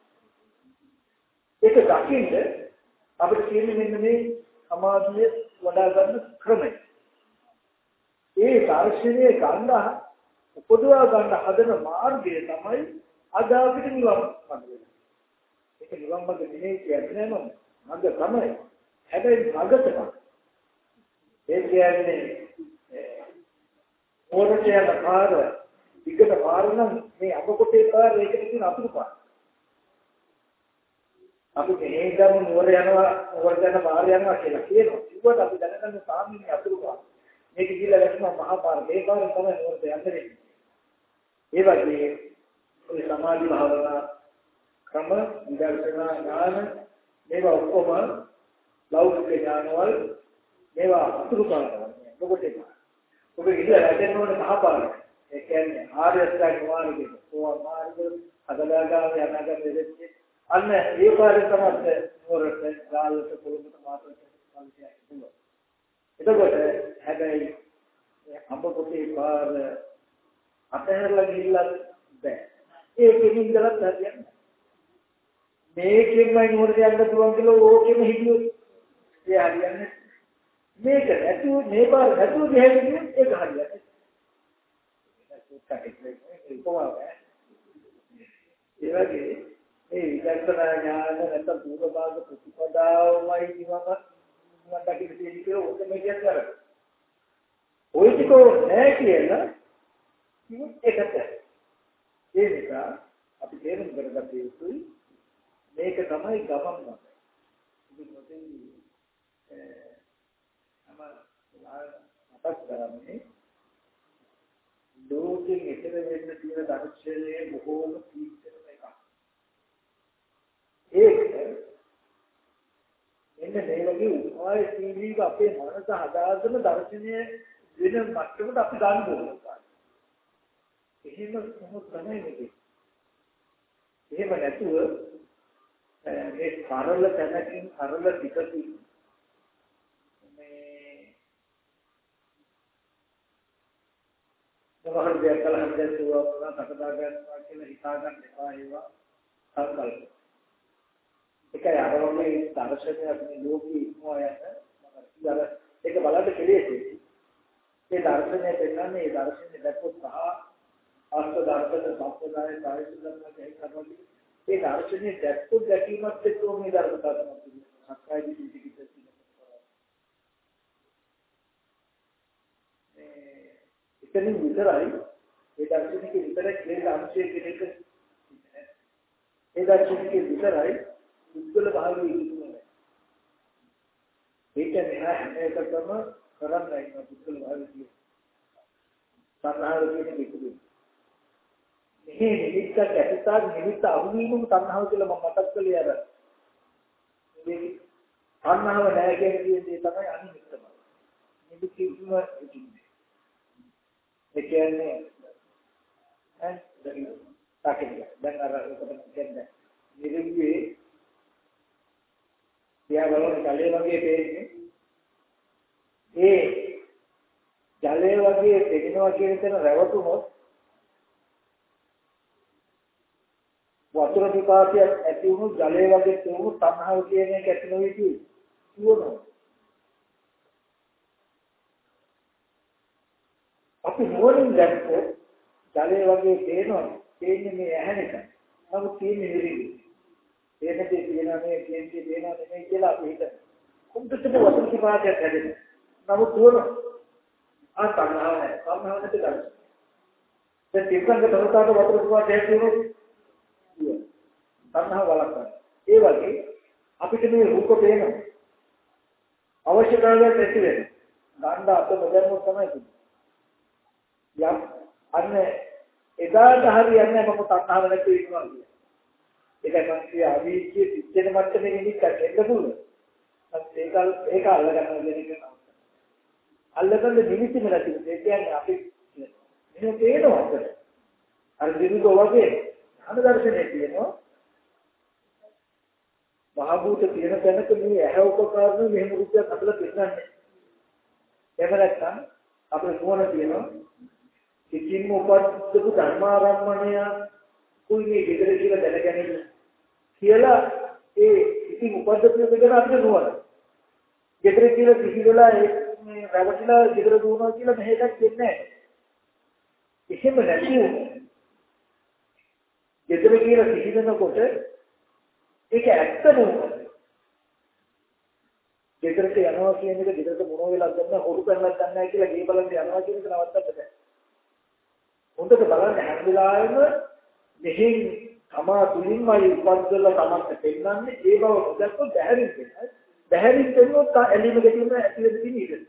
ඒක දකින්න අපිට කියන්නේ මෙන්න මේ සමාධිය වඩා ගන්න ක්‍රමය. ඒ දර්ශනයේ ගන්න උපදවා ගන්න හදන මාර්ගය තමයි අද අපිට නිවන් මාර්ගය. ඒක නිවන් මාර්ග නෙමෙයි කියන්නේ නම මඟ තමයි. හැබැයි මඟ තමයි. ඒ කියන්නේ මොරටේ යන පාර විගත පාර නම් මේ අබකොටේ පාර ඒකට කියන අතුරු පාර. අපි මේ ගම නුවර යනවා නුවර යන පාර යනවා කියලා කියනවා. ඒකත් අපි දැනගන්න සාමාන්‍ය අතුරු පාර. මේක ගිහිල්ලා වැටෙනවා මහා පාර. මේ පාරෙන් තමයි නුවරට යන්නේ. ඒ වගේ ඔය සමාධි භාවනා ක්‍රම විදර්ශනා ඥාන මේවා ඔක්කොම ලෞකික ඥානවල මේවා අතුරු කරනවා මොකද ඒක ඔබ ඉතින් රැඳෙන්න ඕනේ මහා පාර ඒ කියන්නේ ආර්ය අෂ්ටාංග මාර්ගයේ සෝවාන් මාර්ගය අගදාගාම යනගම දෙන්නේ අන්න ඒ පාරේ තමයි මොරට ගාල්ලට පොළොමට මාතෘකාවක් එතකොට හැබැයි ලෝකේ පාර අතහැරලා ගිහිල්ලා බෑ. ඒකෙන් ඉඳලා හරියන්නේ. මේකෙන්මයි නුවරට යන්න පුළුවන් කියලා ඕකෙම හිතුවොත් ඒ හරියන්නේ. මේක නැතුව මේ පාර නැතුව ගිහින් ඒක හරියන්නේ. ඒක කොහොමද? ඒ වගේ මේ විදර්ශනා ඥාන නැත්නම් පූර්ව භාග ප්‍රතිපදාවමයි නිවම මම දකින්න තියෙන්නේ කියලා ඔක මේ කියන්නේ. ඔය ටික නෑ කියලා ඒකට. ඒ නිසා අපි තේරුම් කරගත යුතුයි මේක තමයි ගමන් මඟ. ඉතින් මොකෙන් අම මතක් කරන්නේ ලෝකෙන් එතර වෙන්න තියෙන දර්ශනයේ බොහෝම තීක්ෂණ එකක්. ඒක එන්න මේ වගේ උපාය සීලීක අපේ මනස හදාගෙන දර්ශනය වෙන මට්ටමකට අපි ගන්න ඕනේ. එහෙම මොහොත තමයි මේක. එහෙම නැතුව මේ සරල තැනකින් සරල පිටකින් මේ මොහොත දෙයක් කලහම් දැක්වුවා සකදා ගන්නවා කියලා හිතා ගන්න එපා ඒවා සංකල්ප. ඒකයි අරවන්නේ දර්ශනයක් මේ ලෝකේ ඉන්නවා යන මම ඒක බලන්න කෙලෙසේ. ඒ දර්ශනය දෙන්නන්නේ ඒ දර්ශනේ දැක්කොත් සහ අර්ථ දර්ශන සම්ප්‍රදාය සාහිත්‍ය ධර්ම දෙක කරනවා. ඒ දර්ශනේ දැක්කොත් දැකීමත් එක්කම මේ ධර්මතාවයක් තියෙනවා. සක්කාය දිට්ඨිය පිටිපස්සේ. මේ එතනින් විතරයි ඒ දර්ශනික විතරයි කියලා අංශයේ කෙනෙක් ඒ දර්ශනික විතරයි උද්දල භාවයේ ඉන්නේ. ඒක නෑ මේකටම කරන්නේ නැහැ උද්දල භාවයේ. සත්‍නාව කියන විදිහට. මේ නිමිත්ත කැපිටාක් නිමිත්ත අහුවීමම තණ්හාව කියලා මම මතක් කළේ අර. මේ තණ්හාව නැහැ කියන දේ තමයි අනිමිත්තම. නිමිතිම ඉන්නේ. ඒ කියන්නේ ඈ දැන් තාකේ දැන් අර උකට කියන්නේ නිරුවේ යාවලෝ කලේ වගේ තේන්නේ. ඒ ජලය වගේ පෙනෙනවා කියන තැන රැවටුනොත් වතුර විපාකයක් ඇති වුණු ජලය වගේ තේරුණු තණ්හාව කියන එක ඇති නොවී කියනවා. අපි මොනින් දැක්කොත් ජලය වගේ පේනවා. පේන්නේ මේ ඇහැන එක. නමුත් තියෙන්නේ නිරිවි. ඒකේ තියෙනවා මේ කියන්නේ දෙනවා නෙමෙයි කියලා අපි හිතනවා. කුම්පිටේ වතුර විපාකයක් හැදෙනවා. නමුත් දුවනවා. ආ තණ්හාව නැහැ. තණ්හාව නැති කරන්නේ. දැන් තිබ්බංග තනකාට වතුර විපාකයක් තියෙනවා. තණ්හාව වලක්වන. ඒ වගේ අපිට මේ රූප පේනවා. අවශ්‍යතාවයක් ඇති වෙනවා. ගන්න අත නොදැම්මොත් තමයි තියෙන්නේ. යම් අන්න එදාට හරියන්නේ මම තණ්හාව නැති වෙනවා කියන්නේ. ඒකයි මම කිය අවීචයේ සිච්චෙන මට්ටමේ නිමිත්තක් එන්න පුළුවන්. ඒක ඒක අල්ලගන්න දෙයක් නෑ. අල්ලගන්න නිමිතිම නැති. ඒ කියන්නේ අපි මෙහෙම පේනවා අපිට. අර දිනුක වගේ අනුදර්ශනය කියනවා. මහභූත තියෙන තැනක මේ ඇහැ උපකාරණ මෙහෙම රුපියක් හදලා දෙන්නන්නේ. එහෙම නැත්නම් අපේ නුවණ තියෙනවා. කිසිම උපද්දපු ධර්මාරම්මණය කුයි මේ විතර කියලා දැනගැනීම කියලා ඒ ඉතින් උපද්දපු දෙකට අපිට නුවණ. විතර කියලා කිසි වෙලා ඒ මේ රැවටිලා විතර දුවනවා කියලා මෙහෙකක් දෙන්නේ නැහැ. එහෙම නැති වුණොත් විතර කියලා කිසි දෙනකොට ඒක ඇත්ත නෙවෙයි. ගෙදරට යනවා කියන එක ගෙදරට මොන වෙලාවද ගන්න හොරු කරලා ගන්න නැහැ කියලා ගේ බලන්න යනවා කියන එක නවත්තන්න බෑ. හොඳට බලන්න හැම වෙලාවෙම මෙහෙන් තමා තුලින්මයි උපද්දලා තමන්ට පෙන්නන්නේ ඒ බව දැක්කොත් බැහැරින් වෙනවා. බැහැරින් වෙනොත් ඇලීම ගැටීම ඇති වෙන්න තියෙන ඉඩ.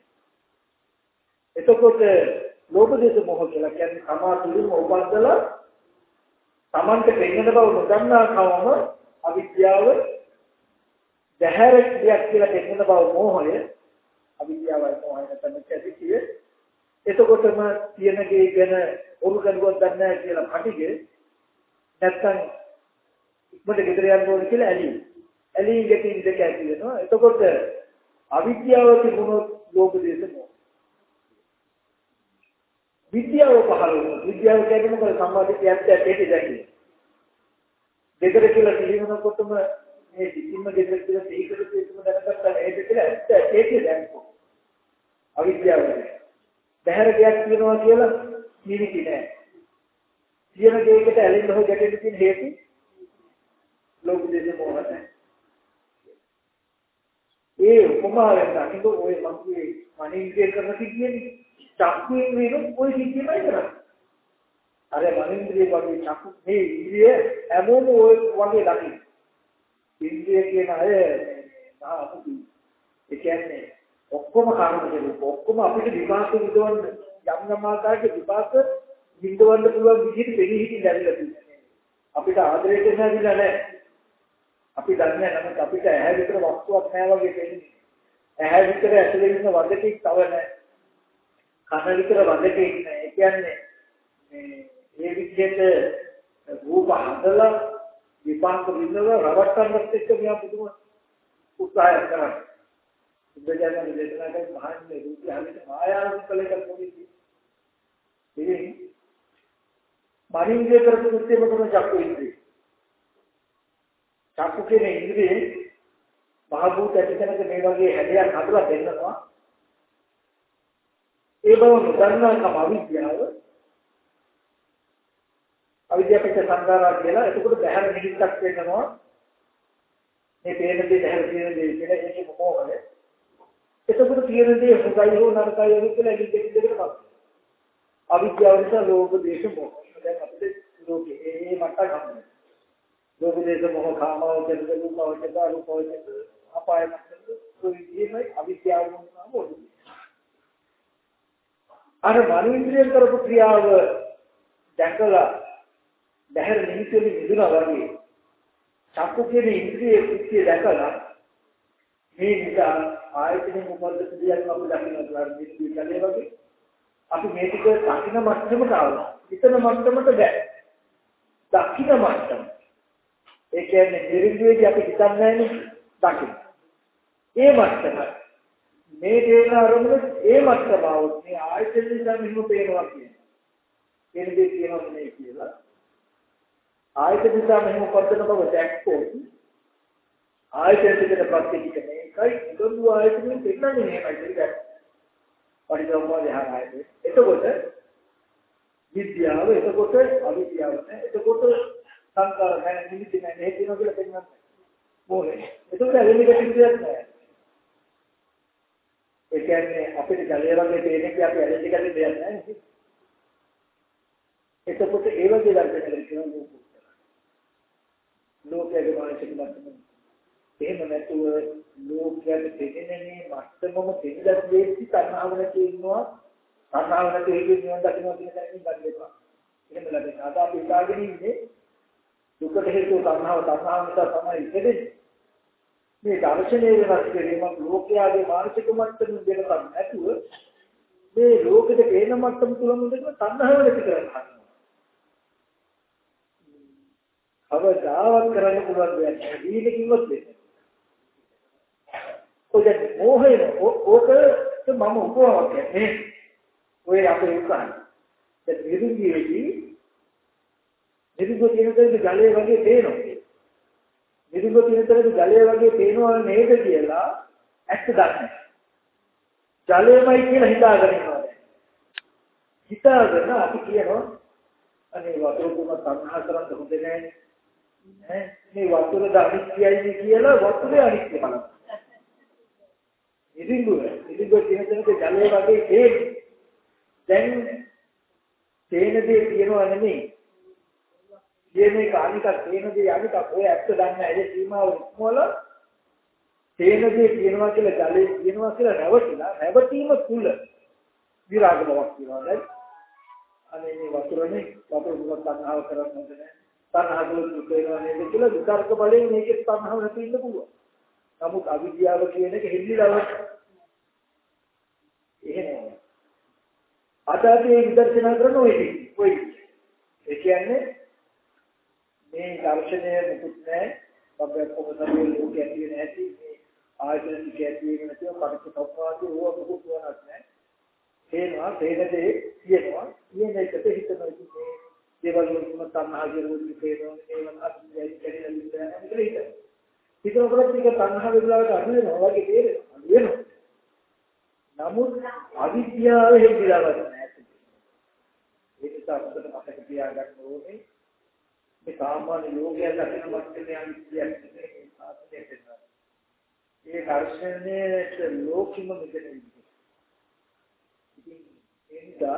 එතකොට ලෝභ දේශ මොහ කියලා කියන්නේ තමා තුලින්ම උපද්දලා තමන්ට පෙන්නන බව නොදන්නා කවම අවිද්‍යාව දැහැරක් දෙයක් කියලා පෙන්නන බව මෝහය අවිද්‍යාවයි මොහය නැත්නම් ඇතිතිය එතකොටම තියෙනගේ ගැන ඔරු කරුවක් දන්නේ නැහැ කියලා කටිගේ නැත්නම් ඉක්මනට ගෙදර යන්න ඕනේ කියලා ඇලී ඇලී ගැටින් දෙක ඇති වෙනවා එතකොට අවිද්‍යාව තිබුණොත් ලෝභ දේශ මොහ විද්‍යාව පහළ වුණා. විද්‍යාව කියන්නේ මොකද? සම්මාදිට්ඨිය ඇත්ත ඇටි දැකීම. දෙකර කියලා පිළිගන්නකොටම මේ සිතින්ම දෙකර කියලා ඒකද ඒකම දැනගත්තා නේද කියලා ඇත්ත ඇටි දැක්කෝ. අවිද්‍යාවනේ. බහැර දෙයක් කියනවා කියලා නිවිති නෑ. කියන දෙයකට ඇලෙන්න හො ගැටෙන්න තියෙන හේතු ලෝක දේශ මොහොතයි. ඒ උපමාවෙන් දකින්න ඔය මගේ මනින්ද්‍රිය කරන කියන්නේ චක්කුවෙන් වෙන ඔය සිද්ධියමයි කරන්නේ. අර මනින්ද්‍රිය වගේ චක්කු මේ ඉන්ද්‍රිය හැමෝම ඔය වගේ දකින්න. ඉන්ද්‍රිය කියන අය නාපු ඒ කියන්නේ ඔක්කොම කාරණා දෙක ඔක්කොම අපිට විපාක විදවන්න යම් යම් ආකාරයක විපාක විඳවන්න පුළුවන් විදිහට දෙවි හිතින් දැරිලා තියෙනවා. අපිට ආදරය කරන්න ඇවිල්ලා නැහැ. අපි දන්නේ නැහැ නමුත් අපිට ඇහැ විතර වස්තුවක් නැහැ වගේ දෙන්නේ. ඇහැ විතර ඇතුලේ ඉන්න වදකෙක් තව නැහැ. කන විතර වදකෙක් නැහැ. ඒ කියන්නේ මේ මේ විදිහට රූප හදලා විපාක විඳව රවට්ටන්නත් එක්ක මෙයා පුදුම උත්සාහයක් කරනවා. බුද්ධජනක දේශනා කරන මහන්නේ රූපය හැමිට මායාවක් කළ එකක් නෙවෙයි. ඉතින් මනින්ද්‍රිය කරපු කෘත්‍යම කරන චක්කු ඉන්ද්‍රිය. චක්කු කියන ඉන්ද්‍රියේ මහ භූත ඇතිකනක මේ වගේ හැඩයක් හදලා දෙන්නවා. ඒ බව නොදන්නාකම අවිද්‍යාව. අවිද්‍යාවට සංකාරා කියලා එතකොට බහැර නිහිතක් වෙනවා. මේ පේන දේ බහැර තියෙන දේ කියලා ඒක මොකෝද? එතකොට තියෙන දේ හොඳයි හෝ නරකයි කියලා එලි දෙක දෙකට පස්සේ. අවිද්‍යාව නිසා ලෝභ දේශ මොහ. දැන් අපිට ලෝකේ ඒ මට්ටම් ගන්න. ලෝභ දේශ මොහ කාමව දෙදෙලු පවචක රූපවචක අපාය මට්ටම් කොයිදීමයි අවිද්‍යාව වුණාම ඕනේ. අර මනින්ද්‍රිය කරපු ක්‍රියාව දැකලා බහැර නිමිතිවල නිදුනා වගේ චක්කු කියන ඉන්ද්‍රියේ කුක්තිය දැකලා මේ නිසා ආයතනෙ මොකද්ද කියන්න අපි දකින්නවා නිමිති කලේ වගේ අපි මේ ටික දකින්න මට්ටමට ආවා. හිතන මට්ටමට බෑ. දකින්න මට්ටම. ඒ කියන්නේ නිර්විද්‍යේදී අපි හිතන්නේ නැන්නේ දකින්න. ඒ මට්ටම මේ දේන අරමුණ ඒ මට්ටම આવොත් මේ ආයතන නිසා මෙහෙම පේනවා කියන්නේ. කියන දේ කියනවා නේ කියලා. ආයතන නිසා මෙහෙම පොතන බව දැක්කොත් ආයතන දෙකට ප්‍රත්‍යක්ෂ මේකයි ඉදොළු ආයතනෙ දෙන්නන්නේ මේකයි දෙයක්. පරිදෝමෝදය ආයතනෙ. එතකොට විද්‍යාව එතකොට අවිද්‍යාව නෑ. එතකොට සංකාර නැහැ නිමිති නැහැ මේ කියනවා කියලා පෙන්නන්නේ. මොලේ. එතකොට ඇලෙන්නේ කිසියක් නෑ. ඒ කියන්නේ අපිට ජලය වගේ තේරෙන්නේ අපි ඇලෙන්නේ කියලා දෙයක් නෑ නේද? එතකොට ඒ වගේ දර්ශනයක් කියනවා ලෝකයේ මානසික මට්ටම. එහෙම නැතුව ලෝකයේ දෙදෙනේ මට්ටමම දෙවිදක් දෙච්චි තණ්හාව නැති ඉන්නවා. තණ්හාව නැති හේතු නිවන් දකින්න කියන තැනින් ගන්න එපා. එහෙම ලැබෙන. අද අපි හිතාගෙන ඉන්නේ දුකට හේතුව තණ්හාව තණ්හාව නිසා තමයි ඉපදෙන්නේ. මේ දර්ශනයේ වෙනස් කිරීම ලෝකයාගේ මානසික මට්ටමින් වෙනකම් නැතුව මේ ලෝකෙට පේන මට්ටම තුලම ඉඳලා තණ්හාව නැති කරගන්නවා. අවදාවක් කරන්න පුළුවන් දෙයක් නෑ. දීලකින්වත් වෙන්නේ. ඔය මොහේ ඕක මම උපවාවක් කියන්නේ. ඔය අපේ උකහන. ඒ නිරුද්ධියේදී නිරුද්ධ කියන දේ ජලය වගේ පේනවා. නිරුද්ධ කියන දේ ජලය වගේ පේනවා නේද කියලා ඇත්ත දන්නේ. ජලයමයි කියලා හිතාගෙන ඉන්නවා. හිතාගෙන අපි කියනවා අනේ වතුර තුන තණ්හා කරන්න හොඳ නෑ. ඈ මේ වතුර අනිත්‍යයි කියලා වතුරේ අනිත්‍ය බලන්න. ඉදින්දුව ඉදින්දුව කියන තැනක ජලය වගේ තේන්නේ. දැන් තේන දේ කියනවා නෙමෙයි. කියන්නේ කානික තේන දේ අනික ඔය ඇත්ත දන්නේ නැහැ. ඒ සීමාව ඉක්මවල තේන දේ කියනවා කියලා ජලය කියනවා කියලා නැවතිලා නැවතීම තුල විරාග බවක් කියනවා. දැන් අනේ මේ වතුරනේ වතුර දුක තණ්හාව කරන්නේ නැහැ. තණ්හාව දුක වෙනවා නේද කියලා විතර්ක බලයෙන් මේකේ තණ්හාව නැති ඉන්න පුළුවන්. නමුත් අවිද්‍යාව කියන එක හෙල්ලිලවක්. එහෙම අද අපි විදර්ශනා කරන ඔය ඔය ඒ කියන්නේ මේ දර්ශනය මුකුත් නැහැ. අපේ කොහොමද ලෝකයේ තියෙන ඇති මේ ආයතන කැටියේ නැතිව පරිච්ඡේදවාදී ඕව මුකුත් වුණත් නැහැ. තේනවා තේනදී කියනවා කියන එකට හිතනවා ඉන්නේ දේවල් වල තණ්හාවේ රූපේ පේනවා ඒවත් අත්‍යයි කියලා හිතනවා හිතනවා හිතනකොට ඒක තණ්හාව විලාවට අඩු වෙනවා වගේ තේරෙනවා අඩු වෙනවා නමුත් අවිද්‍යාව හේතුලාවක් නැහැ ඒක තමයි අපිට තියාගන්න ඕනේ මේ සාමාන්‍ය යෝගයන් දකින මට්ටමේ අවිද්‍යාවක් නෙමෙයි සාධනය වෙනවා ඒ දර්ශනයේ ලෝකිම මෙතන ඉන්නේ ඉතින් ඒ නිසා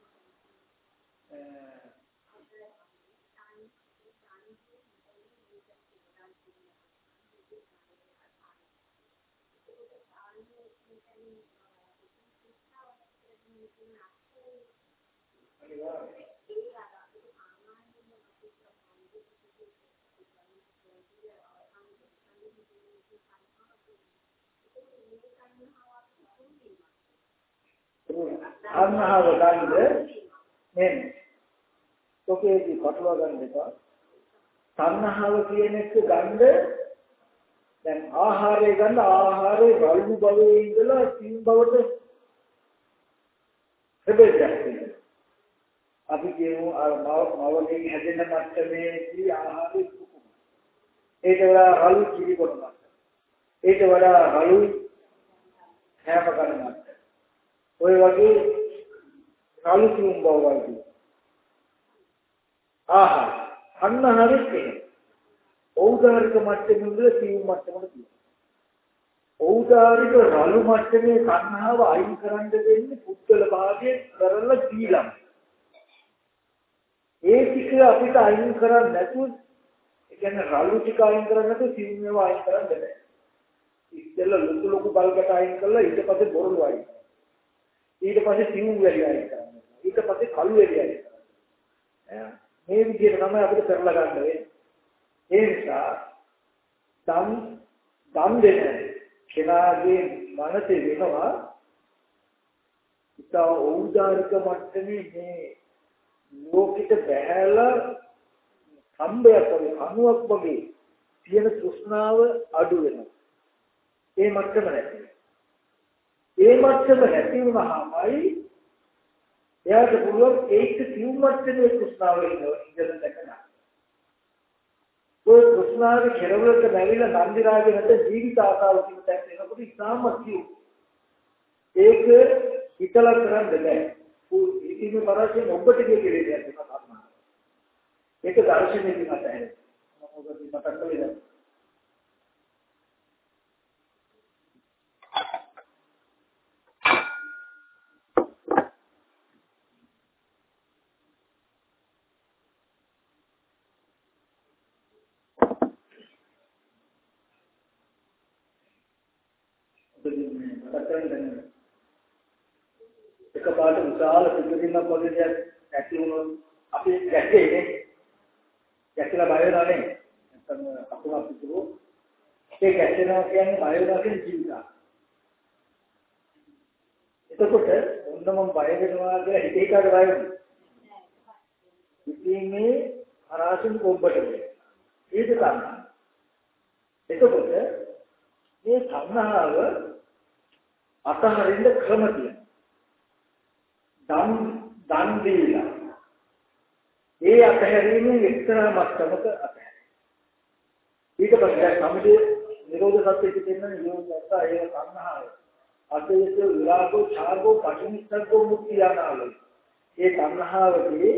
තණ්හාව ගන්න මෙන්න ඔකේදී පටලවා ගන්න එපා තණ්හාව කියන එක ගන්න දැන් ආහාරය ගන්න ආහාරේ රළු භවයේ ඉඳලා සිං භවට හැදෙන්නේ අපි කියමු අර මවගේ හැදෙන මට්ටමේදී ආහාරය සුකුම ඒක වඩා රළු කිරි කොටමක් ඒක වඩා රළු හැම කරනක් ඔය වගේ රළු සිං භව වලදී ආහාර අන්න හරියට ඖදාරික මට්ටමේ ඉඳලා සිං මට්ටමට තියෙනවා ඖදාරික රළු මට්ටමේ තණ්හාව අයින් කරන්න දෙන්නේ පුද්ගල භාවයේ කරලා දීලා ඒ ටික අපිට අයින් කරන්නේ නැතුව ඒ කියන්නේ රළු ටික අයින් කරන්නේ නැතුව සිං ඒවා අයින් කරන්න බෑ ඉස්සෙල්ලා ලොකු ලොකු බල්කට අයින් කරලා ඊට පස්සේ බොරළු අයින් ඊට පස්සේ සිං වැලි අයින් කරනවා ඊට පස්සේ කළු වැලි අයින් කරනවා මේ විදිහට තමයි අපිට කරලා ගන්න වෙන්නේ ඒ නිසා සම් සම් දෙන කෙනාගේ මනසේ වෙනවා ඉතා ඖදාරික මට්ටමේ මේ ලෝකිත බහැලා සම්බයක් වගේ අණුවක් වගේ තියෙන තෘෂ්ණාව අඩු වෙනවා ඒ මට්ටම නැති ඒ මට්ටම නැති වුණාමයි එයාට පුළුවන් ඒක සිව් මට්ටමේ තෘෂ්ණාව ඉඳලා දැකගන්න ඔය තෘෂ්ණාවේ කෙරවලට බැවිලා නන්දි රාගේ නැත ජීවිත ආසාව කියන තැන එනකොට ඉතාමත් සිව් ඒක හිතලා කරන්න බෑ ඉතින් පරාසයෙන් ඔබට කියන්නේ දෙයක් තමයි. ඒක දර්ශනයකින් අතහැරෙන්න. මොකද මතක් කළේ එකපාරට විශාල පිළිගින්නක් වගේ දෙයක් ඇති වුණොත් අපි ගැටේනේ ගැටලා බය වෙනවා නේ නැත්නම් අකුණක් පිටුව ඒ ගැටේනවා කියන්නේ බය වෙනවා කියන ජීවිතය එතකොට ඔන්න මම බය වෙනවා කියලා හිතේ කාට බය වෙන්නේ ඉතින් මේ අරාසින් කොබ්බට ඒක තමයි එතකොට මේ සංහාව අතහරින්න ක්‍රම තියෙනවා දන් දන් දීලා ඒ අතහැරීමේ එක්තරා මට්ටමක අතහැරීම ඊට පස්සේ සම්මුතිය නිරෝධ සත්‍ය පිටින්න නිරෝධ සත්‍ය ඒ සංහාව අදේශ විරාගෝ ඡාගෝ පටිනිස්සග්ගෝ මුක්තිය නාලයි ඒ සංහාවදී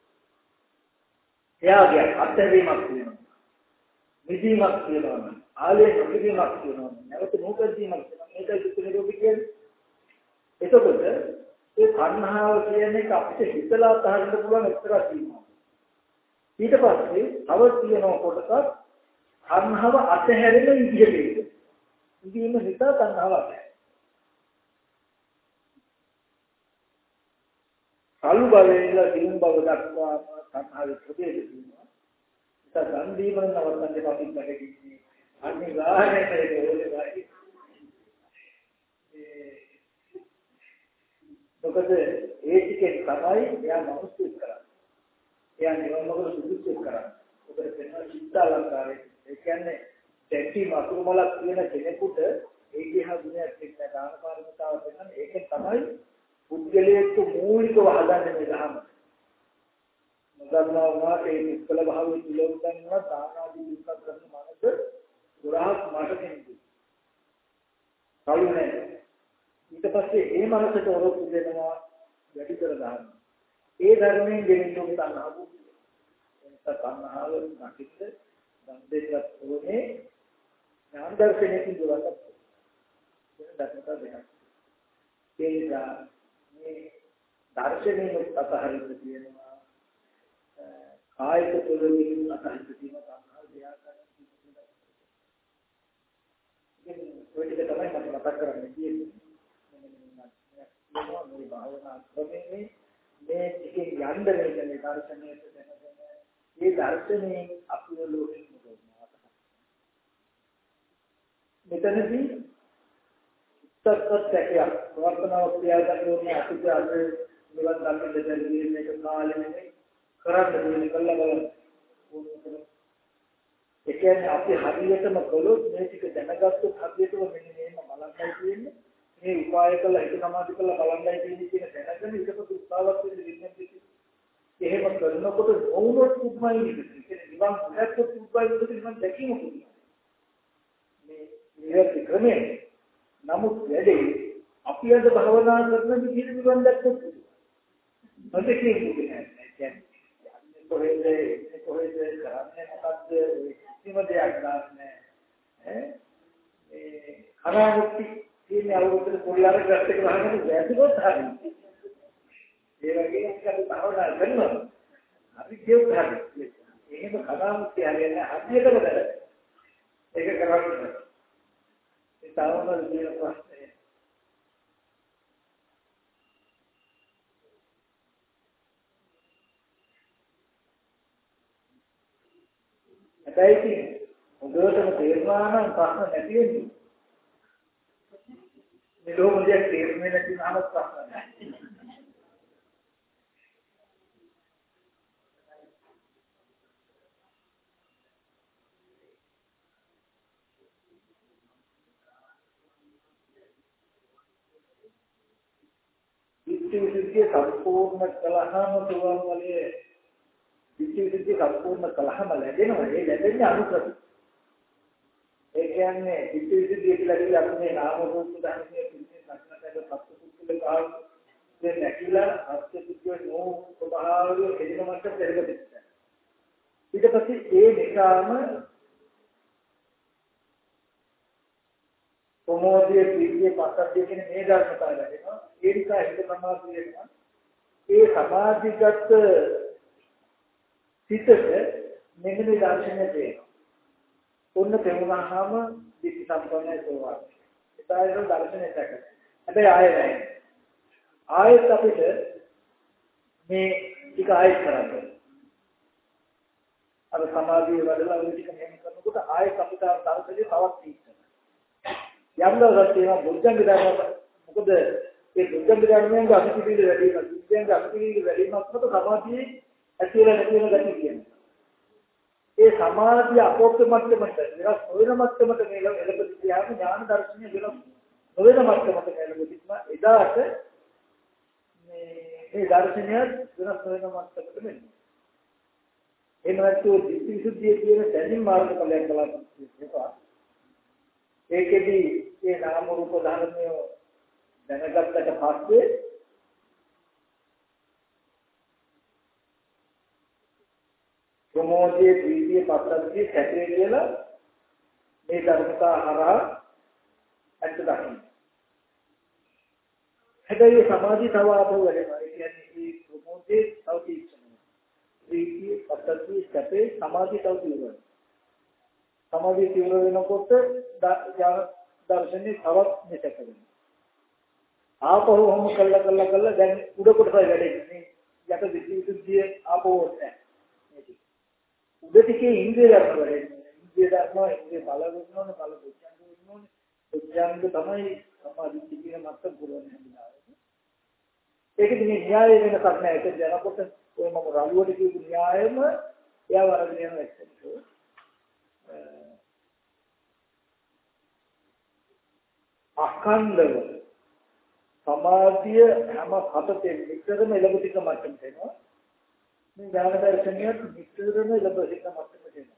එයාගේ අත්හැරීමක් වෙනවා නිදීමක් වෙනවා ආලේ නිදීමක් වෙනවා නැවත මොකදීමක් වෙනවා මේකයි සුත්‍ර නිරෝධ කියන්නේ එතකොට ඒ තණ්හාව කියන්නේ අපිට හිතලා තහන්න පුළුවන් එක්තරා සීමාවක්. ඊට පස්සේ තව තියෙන කොටසක් තණ්හාව අතහැරෙන විදිහට. ඉතින් මේ හිත තණ්හාව අතහැරෙන. කලු බලේලා දිනුම් බව දක්වා තණ්හාවේ ප්‍රදේශ තියෙනවා. ඒක ගන්ධීමන නවත්තන්නේ කවුරුත් නැගිටින්නේ. අනිවාර්යයෙන්ම ඒක ඕනේ වයි. මොකද ඒ ටිකෙන් තමයි එයා මනුස්සයෙක් කරන්නේ. එයා නිවන්මගල සුදුසුෙක් කරන්නේ. ඔබට පෙනෙන චිත්තාලංකාරය. ඒ කියන්නේ දෙටි මතුරු මලක් කියන කෙනෙකුට ඒ දිහා ගුණයක් එක්ක දාන පාරමිතාව දෙන්න ඒකෙන් තමයි පුද්ගලයෙක් මූලිකව හදන්නේ මේ ධර්ම. මොකදනවා වාට ඒ නිස්කල භාවයේ තුලවදන්නවා දානාදී විස්තර කරන මානස ගොඩාක් මට කෙනෙකු. කලුනේ. ඊට පස්සේ ඒ මනසට ඔරොත්තු දෙනවා වැඩි කර ගන්න. ඒ ධර්මයෙන් ගෙනින්න උන් තණ්හාව පුදුයි. එතන තණ්හාව නැතිද දන් දෙන්නත් ඕනේ ඥාන දර්ශනයකින් දුරකට. ඒක ධර්මතා දෙකක්. ඒ නිසා මේ දර්ශනයේ අතහරින්න තියෙනවා කායික තුළින් අතහරින්න තියෙන තණ්හාව දෙයක් කරන්නේ. ඉතින් ඔය ටික තමයි මම මතක් කරන්නේ කියන්නේ. මේ භාවනා ක්‍රමයේ මේ ටිකෙන් යන්න වෙන්නේ මේ දර්ශනයට දැනගෙන මේ දර්ශනයෙන් අපේ ලෝකෙ මොකක්ද මෙතනදී සත්‍යත්‍යයක් වර්තමාන ක්‍රියාදාමයේ අතිජ අද නිවන් දකින්න දෙන්නේ මේක කාලෙන්නේ කරන්න දෙන්නේ කළා බලන්න ඒ කියන්නේ අපි හරියටම කළොත් මේ ටික දැනගත්තොත් හරියටම මෙන්න මේම බලන්නයි තියෙන්නේ මේ උපාය කළ හිත සමාධි කළ බලන්නයි තියෙන්නේ කියන දැනගෙන ඊටපස්සේ උත්සාහවත් වෙන්න දෙන්නේ එහෙම කරනකොට වුණොත් උත්මයි ඉන්නේ කියන්නේ නිවන් දැක්කොත් උත්මයි ඉන්නේ නිවන් දැකීම කියන්නේ මේ නිරති ක්‍රමයේ නමුත් වැඩේ අපි අද භවනා කරන විදිහට නිවන් දැක්කොත් මොකද කියන්නේ කියන්නේ කොහෙද කොහෙද කරන්නේ මොකද්ද කිසිම දෙයක් නැහැ ඈ මේ අනාගතේ තියෙන අවුරුද්දේ පොල්ලාර ගස්තක වහගෙන වැදුනොත් හරි. ඒ වගේ එකක් භාවනා කරනවා. අපි කියුත් හරි. එහෙම කතාමුක්තිය හරියන්නේ හදියටම කරලා. ඒක කරන්නේ. ඒ තාවමල් කියන ප්‍රශ්නේ. හැබැයි හොඳටම තේරුණා නම් ප්‍රශ්න නැති වෙන්නේ. නිරෝධයක් තේරුනේ නැති නම් ප්‍රශ්න නැහැ. විචිකිච්ඡා සම්පූර්ණ කලහම තුවම් වලේ විචිකිච්ඡා සම්පූර්ණ කලහම ලැබෙනවා ඒ ලැබෙන්නේ අනුකම්ප. ඒ කියන්නේ විචිකිච්ඡා කියලා කියන්නේ අපේ නාම රූප ධර්මයේ පිළිසින සත්‍යයට සත්පුරුෂල කාල දෙ නැකිලා අත්‍යපුද්ගල නෝ ස්වභාවය එදිනමත් පෙරගතියි. ඊට පස්සේ ඒ නිසාම ප්‍රමෝදයේ ප්‍රීතියේ පස්සද්ධිය කියන මේ ධර්මතාවය ලැබෙනවා. ඒ නිසා හිත සමාධිය වෙනවා. ඒ සමාධිගත සිතට මෙන්න මේ දර්ශනය දෙනවා. ඔන්න තේරුණාම දිට්ඨි සම්පන්නයි සෝවාන්. ඒතයිරෝ දර්ශනය දැක. හැබැයි ආයෙ නැහැ. ආයෙත් අපිට මේ ටික ආයෙත් කරන්න. අර සමාධිය වඩලා ওই ටික මෙහෙම කරනකොට ආයෙත් අපිට දර්ශනය තවත් තීක්ෂණ. යම් දවසක් තියෙනවා බුද්ධංග ධර්ම මොකද ඒ බුද්ධංග ධර්මයෙන් අතිපිළිද වැඩි වෙනවා බුද්ධංග අතිපිළිද වැඩි වෙනකොට සමාධියේ ඇතිවලා නැති වෙන ගැටි කියනවා ඒ සමාධිය අපෝක්ෂ මට්ටමට විරස් නොවන මට්ටමට මේ එළඹ සිටියාම ඥාන දර්ශනය වෙනස් නොවන මට්ටමට එළඹ සිටිනවා එදාට මේ මේ දර්ශනය වෙනස් නොවන මට්ටමට මෙන්නේ එනවත්තු දිට්ඨි විසුද්ධිය කියන දැනීම මාර්ගඵලයක් කළා ඒකෙදී ඒ නාම රූප ධර්මය දැනගත්තට පස්සේ ප්‍රමෝදයේ ප්‍රීතිය පස්සද්ධිය සැපේ කියලා මේ ධර්මතා හරහා ඇත්ත දකින්න. හැබැයි සමාධිය තව ආපහු වැඩෙනවා. ඒ කියන්නේ මේ ප්‍රමෝදයේ තව තීක්ෂණයි. ප්‍රීතිය පස්සද්ධිය සැපේ සමාධිය තව දියුණුවයි. සමාධිය තියුණු වෙනකොට දර්ශනේ තවත් මෙතක වෙනවා. ආපහු වහම කළා කළා කළා දැන් උඩ කොටසයි වැඩෙන්නේ. යට විසුද්ධිය ආපහු නැහැ. උඩ ටිකේ ඉන්ද්‍රිය ධර්ම වැඩෙන්නේ. ඉන්ද්‍රිය ධර්ම ඉන්ද්‍රිය බල වෙනවනේ බල බුද්ධංග වෙනවනේ. බුද්ධංග තමයි සමාධි කියන මත්තම පුරවන්නේ හැදලා. ඒකෙදි මේ න්‍යාය වෙනසක් නැහැ. ඒක දැනකොට ඔය මම රළුවට කියපු න්‍යායෙම එයා වරදින යනවා එක්ක. අඛණ්ඩව සමාධි සමාධිය හැම හතතෙන් විතරම එළඹ සිට මට්ටමට එනවා. මේ ඥාන දර්ශනියත් විතරම එළඹ සිට මට්ටමට එනවා.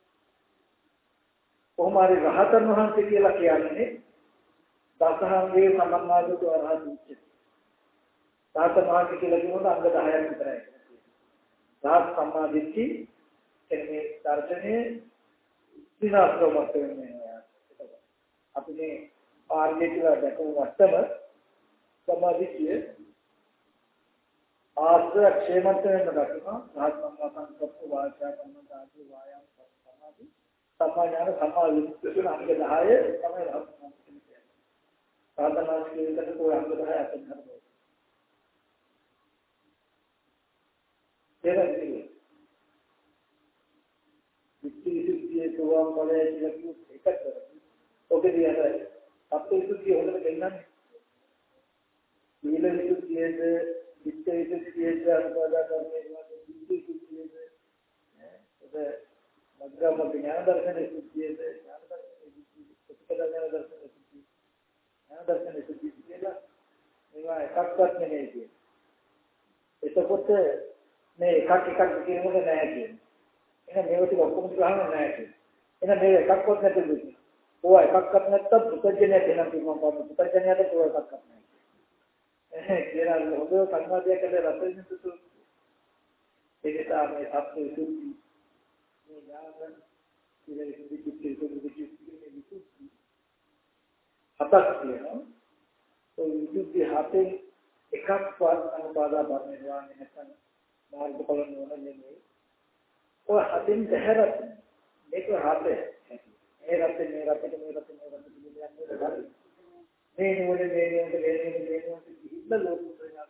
කොහොම හරි රහතන් වහන්සේ කියලා කියන්නේ දසහංගේ සමන්නාගත අරහත් උච්චති. රහතන් වහන්සේ කියලා කියනොත් අංග දහයක් විතරයි. රහත් සම්මාදිට්ඨි එන්නේ දර්ශනයේ විනාශකමත් වෙන්නේ. අපි මේ පාරේ කියලා දැකපු මට්ටම සමාධිය ආශ්‍රය ක්ෂේමන්ත වෙන දක්වනවා. රහත් සම්මාසංකප්ප වාචා කම්ම ධාතු වායම් සමාධි සමාඥාන සමාධි කියන අංග දහය තමයි රහත් සම්මාසංකප්ප කියන්නේ. සාධනාස් කියනකට કોઈ අංග දහය අතර කරනවා. ඒකයි විචිකිච්ඡේ තුවම් බලය කියලා කිව්ව එකක් කරන්නේ. ඔකදී අර සත්‍යවිසුද්ධිය හොඳට ගෙන්නන්නේ. සීල විසුද්ධියද, චිත්ත විසුද්ධියද, අනුපාදා කරන්නේ විසුද්ධියද, ඒක මග්ගම ඥාන දර්ශන විසුද්ධියද, ඥාන දර්ශන විසුද්ධිය, ප්‍රතිපදා ඥාන දර්ශන විසුද්ධිය, ඥාන දර්ශන විසුද්ධිය කියලා මේවා එකක්වත් නෙමෙයි කියන්නේ. එතකොට මේ එකක් එකක් කියනකොට නෑ කියන්නේ. එහෙනම් මේව ටික ඔක්කොම ගහන්න නෑ කියන්නේ. එහෙනම් මේ එකක්වත් නැති දුන්නේ. ඕවා එකක්වත් නැත්තම් පුතඥය දෙනම් කිව්වම පුතඥයට ඕවා එකක්වත් නෑ. එහෙනම් කියලා හොඳ සංවාදයක් කරලා රැඳෙන්න සුසු. ඒක තමයි සත්‍ය විසුද්ධි. මේ ඥාන ඉතිරි විසුද්ධි කිසිම විසුද්ධි විසුද්ධි. හතක් තියෙනවා. ඒ විසුද්ධි හතේ එකක්වත් අනුපාදා බර්ණේවා නැත්නම් මාර්ගඵල නෝන නෙමෙයි. ඔය හතෙන් බහැරත් මේක හතේ. මේ රටේ මේ රටේ මේ රටේ මේ රටේ කියන්නේ මේ නෝනේ මේ නෝනේ මේ නෝනේ මේ නෝනේ ඉන්න ලෝකෙ යනවා.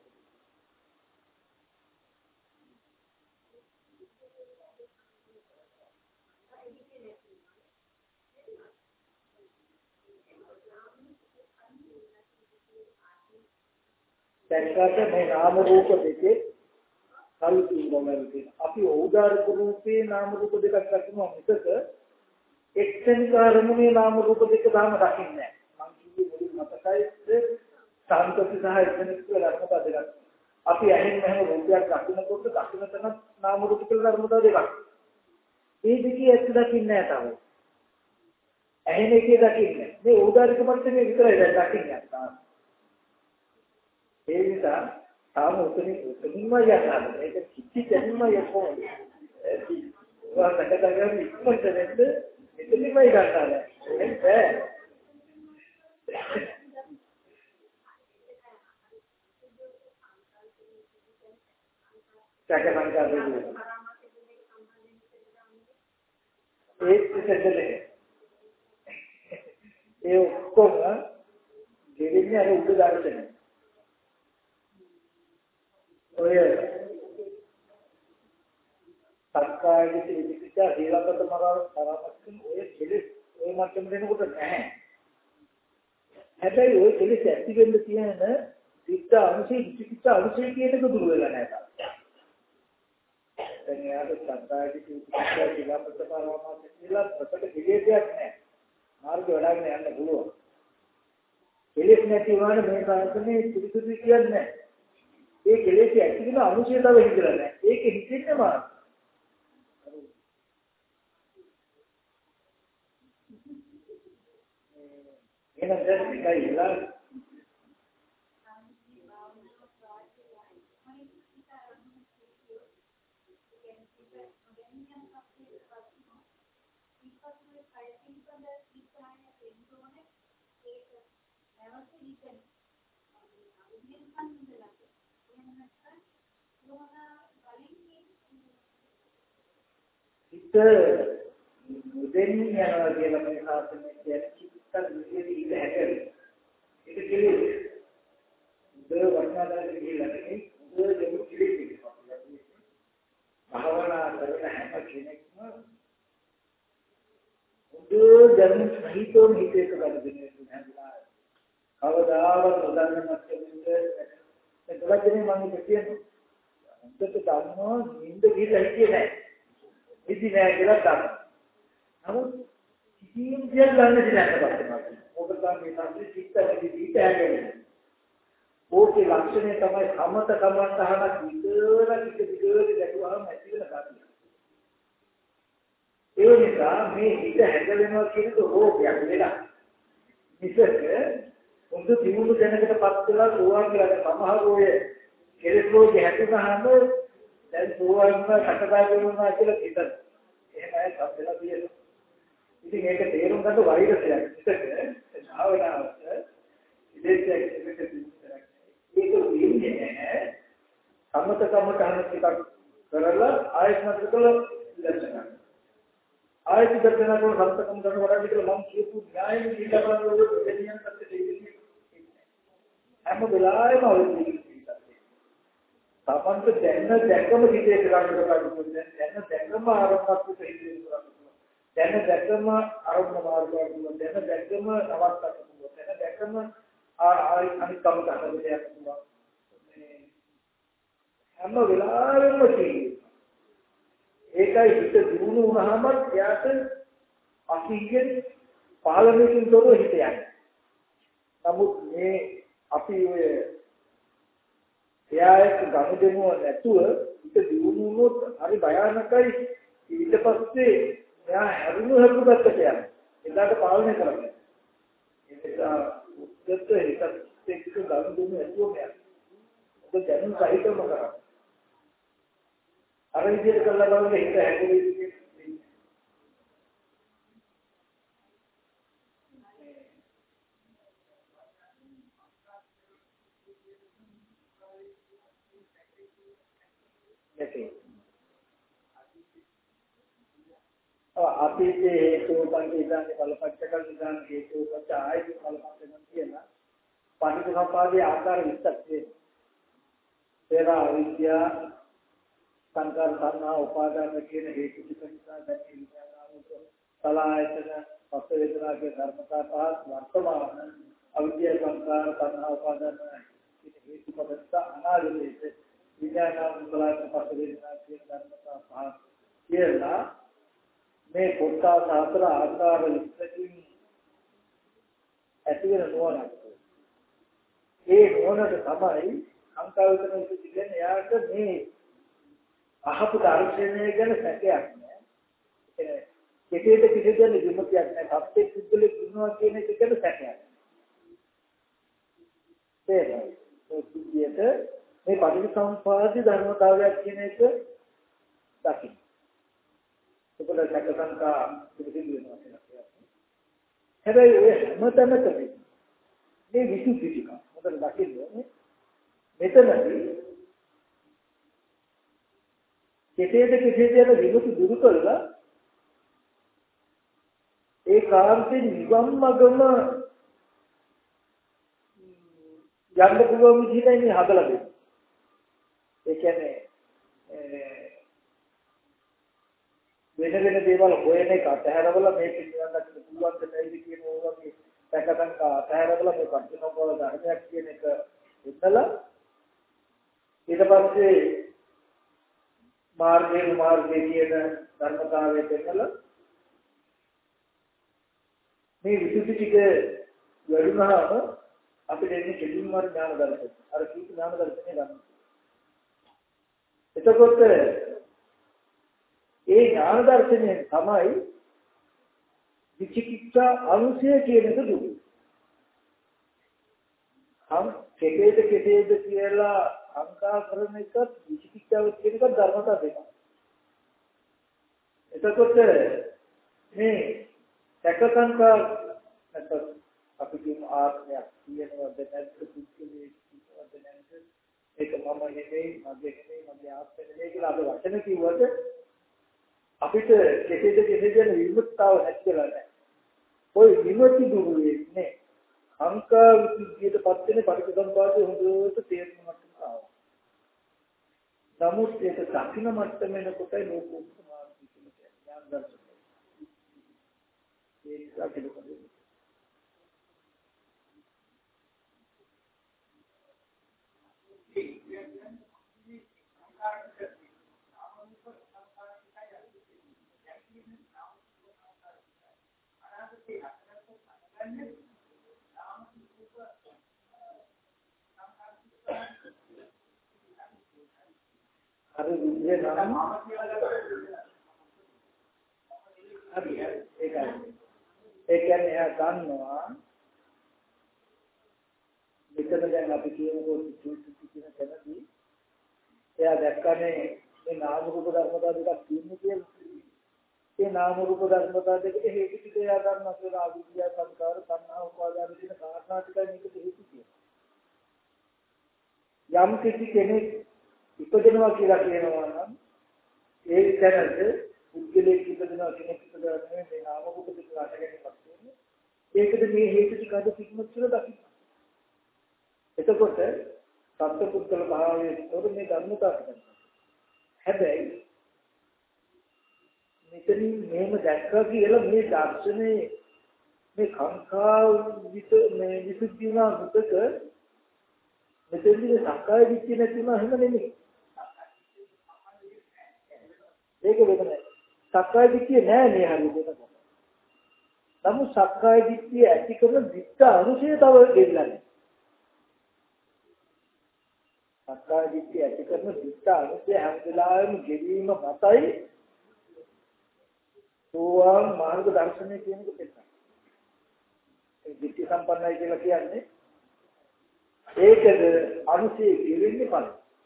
දැක්කට මේ නාම රූප දෙකේ කල්පිනවලදී අපි උදාාරක රූපේ නාම රූප දෙකක් දක්වනවා මිසක එක්සෙනික අරමුණේ නාම රූප දෙක දාම දකින්නේ නැහැ. මම කිව්වේ මුලින් මතකයිද සාන්තති සහ එක්සෙනික කියලා ධර්මතා දෙකක්. අපි ඇහෙන් මෙහෙම රූපයක් දකිනකොට දකින තැන නාම රූප කියලා ධර්මතා දෙකක්. මේ දෙකේ ඇත්ත දකින්නේ නැහැ තාම. ඇහෙන එකේ දකින්නේ. මේ උදාාරක මට්ටමේ විතරයි දැන් දකින්නේ. ඒ නිසා තාම උතනින් උතනින්ම යනවා. ඒක කිසි දෙන්නම යකෝ. වාසක දගම ඉක්මනට නැද්ද? එතනින්ම ගන්නවා. ඒක බෑ. සැකසංකාරයේ ඒක ඉතින් ඒ ඔක්කොම දෙවියන් අර උඩ දාන්න. ඔය සක්කායදිට විචිකිච්ඡා දීලකට මරාව තරමකින් ඔය කෙලෙස් ඔය මට්ටම දෙනකොට නැහැ. හැබැයි ඔය කෙලෙස් ඇති වෙන්න තියෙන විත්ත අනුසී විචිකිච්ඡා අනුසී කියන එක දුර වෙලා නැහැ. දැන් යාට සක්කායදිට විචිකිච්ඡා දීලකට මරාව කියලා ප්‍රකට විදේශයක් නැහැ. මාර්ග වඩාගෙන යන්න පුළුවන්. කෙලෙස් නැති වුණාට මේ කාර්යනේ පිළිසුදු කියන්නේ නැහැ. ඒ කෙලෙස් ඇති වෙන අනුශේධව හිතලා නැහැ. ඒක හිතෙන්නේ මාන. එහෙනම් දැන් මේකයි ඉලා හිත දෙන්නේ යනවා කියලා මේ සාසනයේ කියන්නේ චිත්ත විදිහේ ඉඳ හැකේ. ඒක කෙලෙස්. උදේ වර්ණාදාරේ කියලා නෙමෙයි උදේ දෙමු කෙලෙස් කියනවා. භාවනා කරන හැම කෙනෙක්ම උදේ දෙමු හිතෝම හිතේක ගන්න දෙන්නේ. කවදාවත් උදාහරණ මතකෙන්නේ ඒ දෙලජනේ මම කියන්නේ. උන්ට ගන්නවා නිින්ද ගිහලා හිටියේ නැහැ. ඉති නෑ කියලා ගන්න. නමුත් කිසිම දෙයක් ගන්න දෙයක් නැහැ. මොකද මේ තමයි චිත්ත විදිහට ඇගෙන්නේ. ඕකේ ලක්ෂණය තමයි සමත කමතහනක් විතර විතර විතර ගැටුවාම ඇති වෙන කාර්යය. ඒ නිසා මේ හිත හැදෙනවා කියන එක රෝගයක් වෙලා. විසක උන්ද දිනුණු දැනකටපත් වෙලා සෝවාන් කියලා සමහර ඔය කෙලෙස් රෝගේ හැදුනහම දැන් සෝවාන් වුණා සකදාගාමී වුණා කියලා හිතන. එහෙම අය සම්පෙලා තියෙනවා. ඉතින් ඒක තේරුම් ගන්න වෛරසයක්. විසක භාවනාවට ඉලෙක්ට්‍රික් එකට ඒක වෙන්නේ නැහැ. සමත කමතහන ටිකක් කරලා ආයත් මතකල ඉලක්කන. ආයත දර්ශන කරන සම්පතම් කරන වඩා විතර මම කියපු න්‍යායෙ ඊළඟ වල දෙවියන් පැත්තේ දෙන්නේ හැම වෙලාවෙම අවුරුදු තමන්ට දැන්න දැක්කම හිතේ කරන්න කරන්න දැන්න දැක්කම ආරම්භයක් හිතේ කරන්න දැන්න දැක්කම ආරම්භ මාර්ගයක් දැන්න දැක්කම නවත්තන්න පුළුවන් දැන්න දැක්කම ආයි අනිත්කම ගන්න දෙයක් පුළුවන් මේ හැම වෙලාවෙම තියෙන්නේ ඒකයි හිත දිනු වුණාම යාට අකීයෙන් පාලනයකින් තොරව හිත යන්නේ. නමුත් මේ අපි ඔය එයාට ගනුදෙනුව නැතුව හිත දිනු වුණොත් හරි භයානකයි. ඊට පස්සේ එයා හැරුණු හැරුණු පැත්තට යනවා. ඒකට පාලනය කරන්නේ. ඒ නිසා උද්දත හිතත් එක්ක ගනුදෙනුව නැතුව යනවා. ඔබ දැනුම් සහිතවම කරා. අර විදිහට කළා බලන්න හිත හැදෙන්නේ නැති. අතීතයේ හේතු පංචේදානේ බලපච්චකල් නිදාන හේතු පච්ච ආයත බලපච්චකම් කියන පටිඝ ආකාර විස්තර තියෙනවා. ඒවා විද්‍යා සංකාර සංහා උපාදාන කියන හේතු ටික නිසා දැන් විඥානාවක සලආයතන පස්ස වේදනාගේ ධර්මතා පහ වර්තමාන අවිද්‍යා සංකාර සංහා උපාදාන කියන හේතු පදස්ස අනාලෝකයේ විඥානාව සලආයතන පස්ස වේදනා කියන ධර්මතා පහ කියලා මේ කොටස හතර ආකාර විස්තකින් ඇති වෙන නුවණක්. ඒ නුවණට තමයි අංකාවතන කියන්නේ යාට මේ අහපු දර්ශනය ගැන සැකයක් නෑ. ඒ කෙටේට කිසි දෙයක් විමුක්තියක් නෑ. සත්‍ය සිද්ධලෙක් ඉන්නවා කියන එක ගැන සැකයක්. ඒකයි. ඒ විදිහට මේ පටිච්චසමුප්පාද ධර්මතාවයක් කියන එක දකින්න. ඒකට සැක සංකා පිළිබඳ වෙනවා කියලා. හැබැයි ඒ හැමතැනකදී මේ විසුද්ධි ටික මොකද දකින්නේ? මෙතනදී කෙටේද කෙටේද යන විමුක්ති දුරු කළා ඒ කාර්යයෙන් නිවන් මගම යන්න පුළුවන් විදිහටයි මේ හදලා දෙන්නේ. ඒ කියන්නේ වෙන වෙන දේවල් හොයන එක අතහැරවලා මේක නිවන් දකින්න පුළුවන් දෙයිද කියන ඕවාගේ පැකටන් අතහැරවලා මේ පටිච්චසමුප්පාද ධර්මයක් කියන එක ඉතලා ඊට පස්සේ මාර්ගයේ මාර්ගයේ කියන ධර්මතාවය දෙකලා මේ විසුද්ධි ටික වැඩුණාම අපිට එන්නේ කෙලින්ම ඥාන දර්ශනය. අර කීක ඥාන දර්ශනය ගන්න. එතකොට ඒ ඥාන දර්ශනය තමයි විචිකිච්ඡා අනුසය කියන එක දුන්නේ. හම් කෙටේද කෙටේද කියලා අංකා කරන එක විචිකිච්ඡාව කියන එක ධර්මතා දෙකක්. එතකොට මේ සැකසංකා නැත්නම් අපි කියන ආත්මයක් කියනවද නැත්නම් පුද්ගලයේ කියනවද නැත්නම් ඒක මම නෙමෙයි මගේ නෙමෙයි මගේ ආත්මය නෙමෙයි කියලා අපි වචන කිව්වට අපිට කෙටේද කෙටේද යන විමුක්තාව නැතිලා නැහැ. ඔය විමුක්ති දුරු වෙන්නේ අංකා විදියටපත් වෙන පටිච්චසමුප්පාදයේ හොඳට තේරුම් ගන්නට ආවා. නමුත් ඒක දකින්න මට්ටමේ කොටයි ලෝකෝත්තර මාර්ගය කියලා කියන්නේ ඥාන දර්ශනය. ඒක අපිට අර විදිහේ නම් හරි ඒකයි. ඒ කියන්නේ එයා දන්නවා මෙතන දැන් අපි කියනකොට සුසුසු කියන තැනදී එයා දැක්කනේ මේ නාම රූප ධර්මතා දෙකක් තියෙන්නේ කියලා. ඒ නාම රූප ධර්මතා දෙකේ හේතු ටික එයා ගන්නවා කියලා අවිද්‍යාව සංකාර සංහා උපාදාන කියන කාරණා ටිකයි මේකට හේතු කියන්නේ. යම් කිසි කෙනෙක් ඉපදෙනවා කියලා කියනවා නම් ඒ තැනට පුද්ගලයෙක් ඉපදෙනවා කෙනෙක් ඉපදෙනවා මේ නාම රූප දෙක අටගෙනපත් වෙන්නේ. ඒකද මේ හේතු ටික අද පිටමත් කියලා දකින්න. එතකොට සත්පුද්ගල භාවයේ තොර මේ ධර්මතාව කරනවා. හැබැයි මෙතනින් මේම දැක්කා කියලා මේ දර්ශනේ මේ කාංකා විත මේ විසුද්ධිනා මුතක මෙතනදී සක්කාය දිට්ඨිය නැතිවම එහෙම නෙමෙයි. ඒක වෙනයි. සක්කාය දිට්ඨිය නෑ මේ හරියට. නමුත් සක්කාය දිට්ඨිය ඇති කරන දිට්ඨ අනුශය තව දෙන්නන්නේ. සක්කාය දිට්ඨිය ඇති කරන දිට්ඨ අනුශය හැම වෙලාවෙම ගෙවීම මතයි සෝවාන් මාර්ග දර්ශනය කියන එක දෙන්න. ඒ දිට්ඨි සම්පන්නයි කියලා කියන්නේ ඒකද අනුශය ගෙවෙන්නේ ඵල.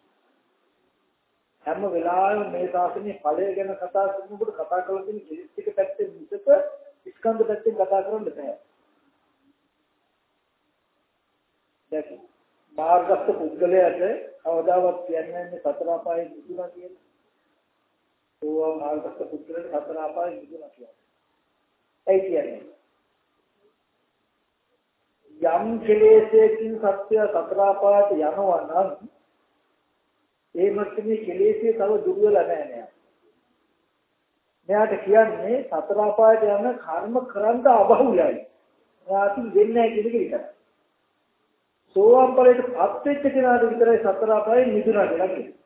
හැම වෙලාවෙම මේ ශාසනයේ ඵලය ගැන කතා කරනකොට කතා කරලා තියෙන ත්‍රිත්තික පැත්තෙන් මිසක ස්කන්ධ පැත්තෙන් කතා කරන්න බෑ. දැන් මාර්ගස්ත පුද්ගලයාට කවදාවත් කියන්නේ සතර අපායේ නිදුණා කියන්නේ. ඕවා මාර්ගස්ත පුද්ගලයාට සතර අපායේ නිදුණා කියන්නේ. ඒ කියන්නේ යම් කෙලෙසකින් සත්‍ය සතර අපායට යනවා නම් ඒ මට්ටමේ කෙලෙසේ තව දුර්වල නැහැ නෑ. මෙයාට කියන්නේ සතර අපායට යන කර්ම කරන්ට අබහුලයි. යාති වෙන්නේ නැහැ කියන එක විතරයි. සෝවාන් ඵලයට පත් වෙච්ච කෙනාට විතරයි සතර අපායේ මිදුණා කියලා කියන්නේ.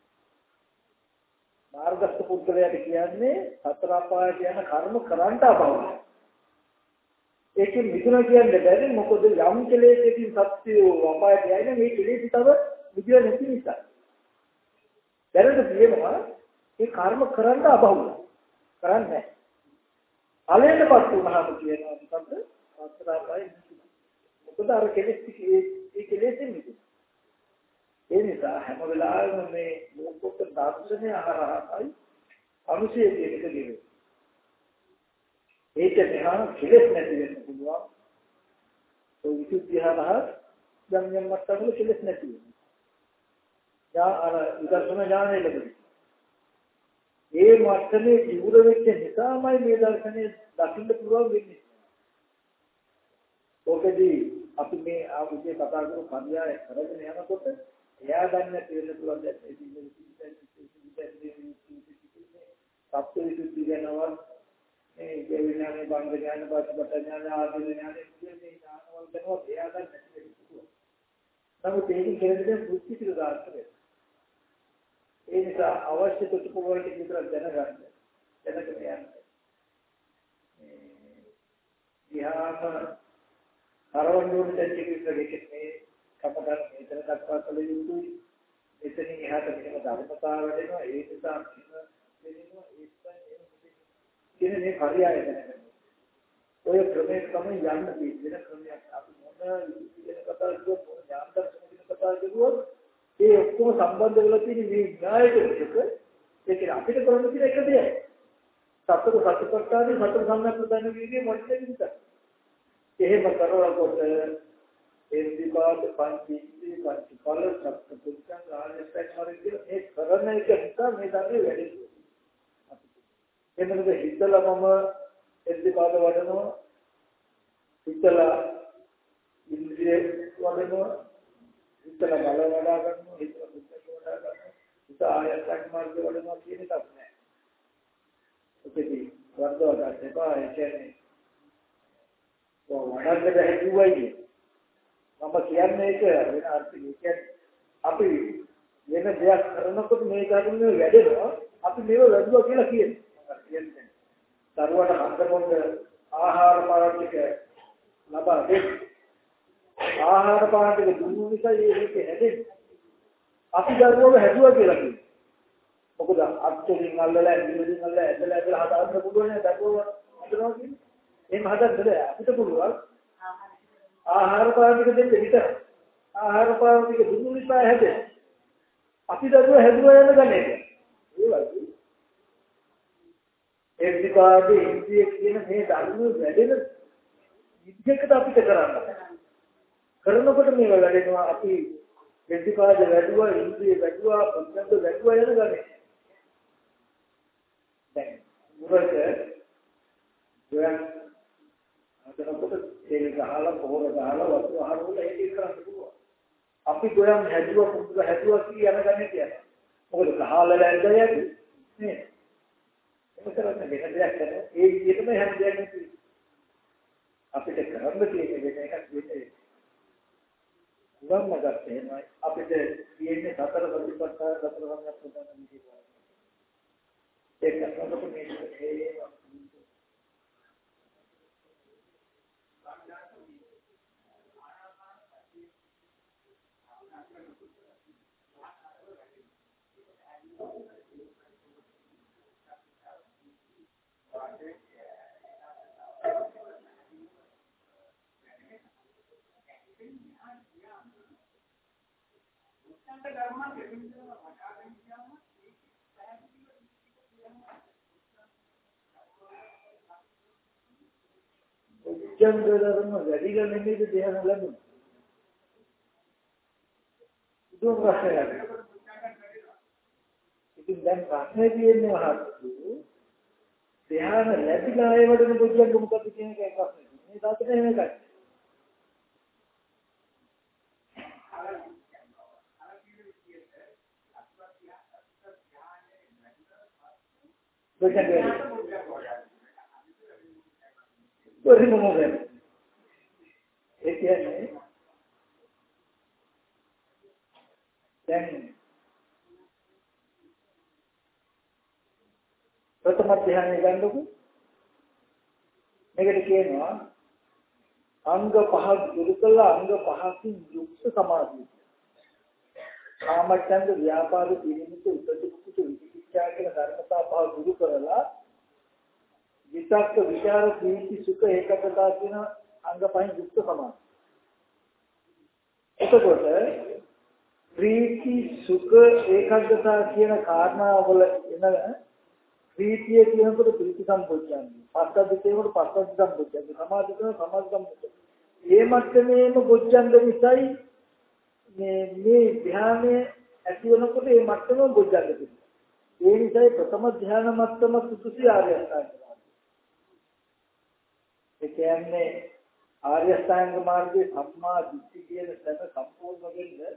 මාර්ගස්ත පුද්ගලයාට කියන්නේ සතර අපායට යන කර්ම කරන්ට අබහුලයි. ඒකෙන් මිදුණා කියන්නේ බැරි මොකද යම් කෙලෙසකින් සත්‍ය අපායට යන්නේ මේ කෙලෙස තව මිදුව නැති නිසා. දැනට කියනවා ඒ කර්ම කරන්න අබහුල කරන්නේ ඵලයටපත් වුණාම කියනවා මොකද සතරයි මොකද අර කෙලෙස් ඒ කෙලෙස්ෙන් මිදුන. ඒ නිසා හැම වෙලාවෙම මේ ලෝකෝත්තර දර්ශනය ආරහයි අනුශය කියන එක නෙවෙයි. ඒක මෙහා කෙලෙස් නැති වෙන්න පුළුවන්. ඒ විසුද්ධියහරහ යම් යම් මට්ටමවල කෙලෙස් නැති වෙනවා. යා අර විදර්ශන ඥානය ලැබෙනවා. ඒ මට්ටමේ ඉවුර වෙච්ච නිසාමයි මේ දර්ශනේ දකින්න පුළුවන් වෙන්නේ. ඔකදී අපි මේ ආපුගේ කතා කරපු පරියාය කරගෙන යනකොට එයා ගන්න තේරෙන්න පුළුවන් දැන් ඒ සත්‍ය විසුද්ධි ගැනවත් මේ ජීවඥානේ බංග ඥාන පාඨපත ඥාන ආදී ඥාන මේ ඥානවල ගැනවත් එයා ගන්න තේරෙන්න පුළුවන්. නමුත් ඒකෙන් කෙරෙන්නේ සුද්ධි කියලා දාර්ශනය. ඒ නිසා අවශ්‍ය තොටුපු වලට විතර දැනගන්න. දැනගෙන යන්න. මේ ධ්‍යාන කරවන්නු දෙච්ච කිසිලෙක මේ කපදාන මෙතන දක්වා කළ යුතුයි. එතනින් එහාට මෙහෙම ධර්මතාව වැඩෙනවා. ඒ නිසා මෙහෙම වෙනවා. ඒකයි මේ පරියාය දැනගන්න. ඔය ක්‍රමයේ තමයි යන්න තියෙන ක්‍රමයක්. අපි මොන විදිහට කතා කරුවොත් මොන ඥාන දර්ශන විදිහට කතා කරුවොත් ඒ ඔක්කොම සම්බන්ධ වෙලා තියෙන මේ ඥායක එක ඒක අපිට කරන්න තියෙන එක දෙයයි. සතර සතිපට්ඨානේ සතර සම්‍යක් විදිහේ මොකක්ද විතර. එහෙම කරනකොට ඒ විපාක පංචීති පංචඵල සත්පුරුෂයන් ආයතන මාර්ගයේ මේ කරන එක නිසා මේ ධර්මයේ වැඩි. එන්නද හිතලා මම ඒ විපාක වඩනවා හිතලා ඉන්ද්‍රිය වඩනවා හිතලා බල වඩා ගන්නවා හිතලා බුද්ධ වඩා ගන්නවා හිත ආයතන මාර්ගය වඩනවා කියන එකක් නෑ. ඔකදී වර්ධව ගන්න එපා. ඒ කියන්නේ වඩන්න බැහැ කිව්වයි. මම කියන්නේ ඒක වෙන අර්ථයකින් කියන්නේ අපි වෙන දෙයක් කරනකොට මේ කාර්යය වැඩෙනවා අපි මේව වැඩුවා කියලා කියනවා. කියන්නේ දරුවට හම්බෙන්න ආහාර පාන ටික ලබා දෙන්න. ආහාර පාන ටික දුන්නු නිසා ඒක හැදෙන්නේ. අපි දරුවව හැදුවා කියලා කියනවා. මොකද අත්වලින් අල්ලලා ඉංග්‍රීසියෙන් අල්ලලා ඇදලා ඇදලා හදාගන්න පුළුවන් නේද? දරුවෝ හදනවා කියන්නේ. එහෙම හදන්න බෑ. අපිට පුළුවන් ආහාර පාන ටික දෙන්න විතර. ආහාර පාන ටික දුන්නු නිසා හැදෙන්නේ. අපි දරුවෝ හැදුවා යන ගන්නේ. ඒ වගේ එක්දිකාගේ ඉන්ද්‍රිය කියන මේ ධර්ම වැඩෙන විදිහකට අපිට කරන්න. කරනකොට මේක වැඩෙනවා අපි එක්දිකාද වැඩුවා ඉන්ද්‍රිය වැඩුවා පොත්බන්ද වැඩුවා යන ගන්නේ. දැන් මුරක ගොයන් අදනකොට තේල් ගහලා පොහොර ගහලා වතු ආහාර වල ඒක කරන්න පුළුවන්. අපි ගොයන් හැදුවා කුඹුර හැදුවා කියන ගන්නේ කියන්නේ. මොකද ගහලා läන්දා යන්නේ නේ. ඒක කරන්නේ වෙන දෙයක් කරන්නේ ඒ විදිහටම හැම දෙයක්ම අපිට කරන්න තියෙන වෙන එකක් වෙන්නේ. උගම්මකට එහෙමයි අපිට තියෙන්නේ සතර ප්‍රතිපත්තා සතර වර්ගයක් ප්‍රදාන විදිහට. ඒක කරනකොට මේක හේම ජන්දරම වැඩි ගන්නේ දෙයක් ලැබුණා. දුර රසයක්. ඉතින් දැන් ප්‍රශ්නේ තියෙන්නේ මහත්තු ධ්‍යාන ලැබිලා ඒ වඩන බුද්ධියක් මොකක්ද කියන එක ප්‍රශ්නේ. මේ තාත්තට එහෙම එකයි. Beri momen. ඒ කියන්නේ දැන් ප්‍රථම ධ්‍යානය ගන්නකො මේකට කියනවා අංග පහක් දුරු කළා අංග පහකින් යුක්ත සමාධිය. කාමච්ඡන්ද ව්‍යාපාද පිළිමිත උපදිකුත විචිකිච්ඡා කියන ධර්මතා පහ දුරු කරලා විතක්ක විචාර ප්‍රීති සුඛ ඒකකතා කියන අංග පහෙන් යුක්ත සමාධිය. එතකොට ප්‍රීති සුඛ ඒකග්ගතා කියන කාරණාවල එන ප්‍රීතිය කියනකොට ප්‍රීති සම්පෝඥාන්ති පස්සද්ධ කියනකොට පස්සද්ධ සම්පෝඥාන්ති සමාධි කියනකොට සමාධි සම්පෝඥාන්ති මේ මට්ටමේම බොජ්ජංග විසයි මේ මේ ධ්‍යානය ඇති වෙනකොට මේ මට්ටමම බොජ්ජංග තිබෙනවා ඒ නිසායි ප්‍රථම ධ්‍යාන මට්ටම සුසුසි ආර්ය අෂ්ටාංග ඒ කියන්නේ ආර්ය අෂ්ටාංග මාර්ගයේ සම්මා දිට්ඨිය කියන තැන සම්පූර්ණ වෙන්න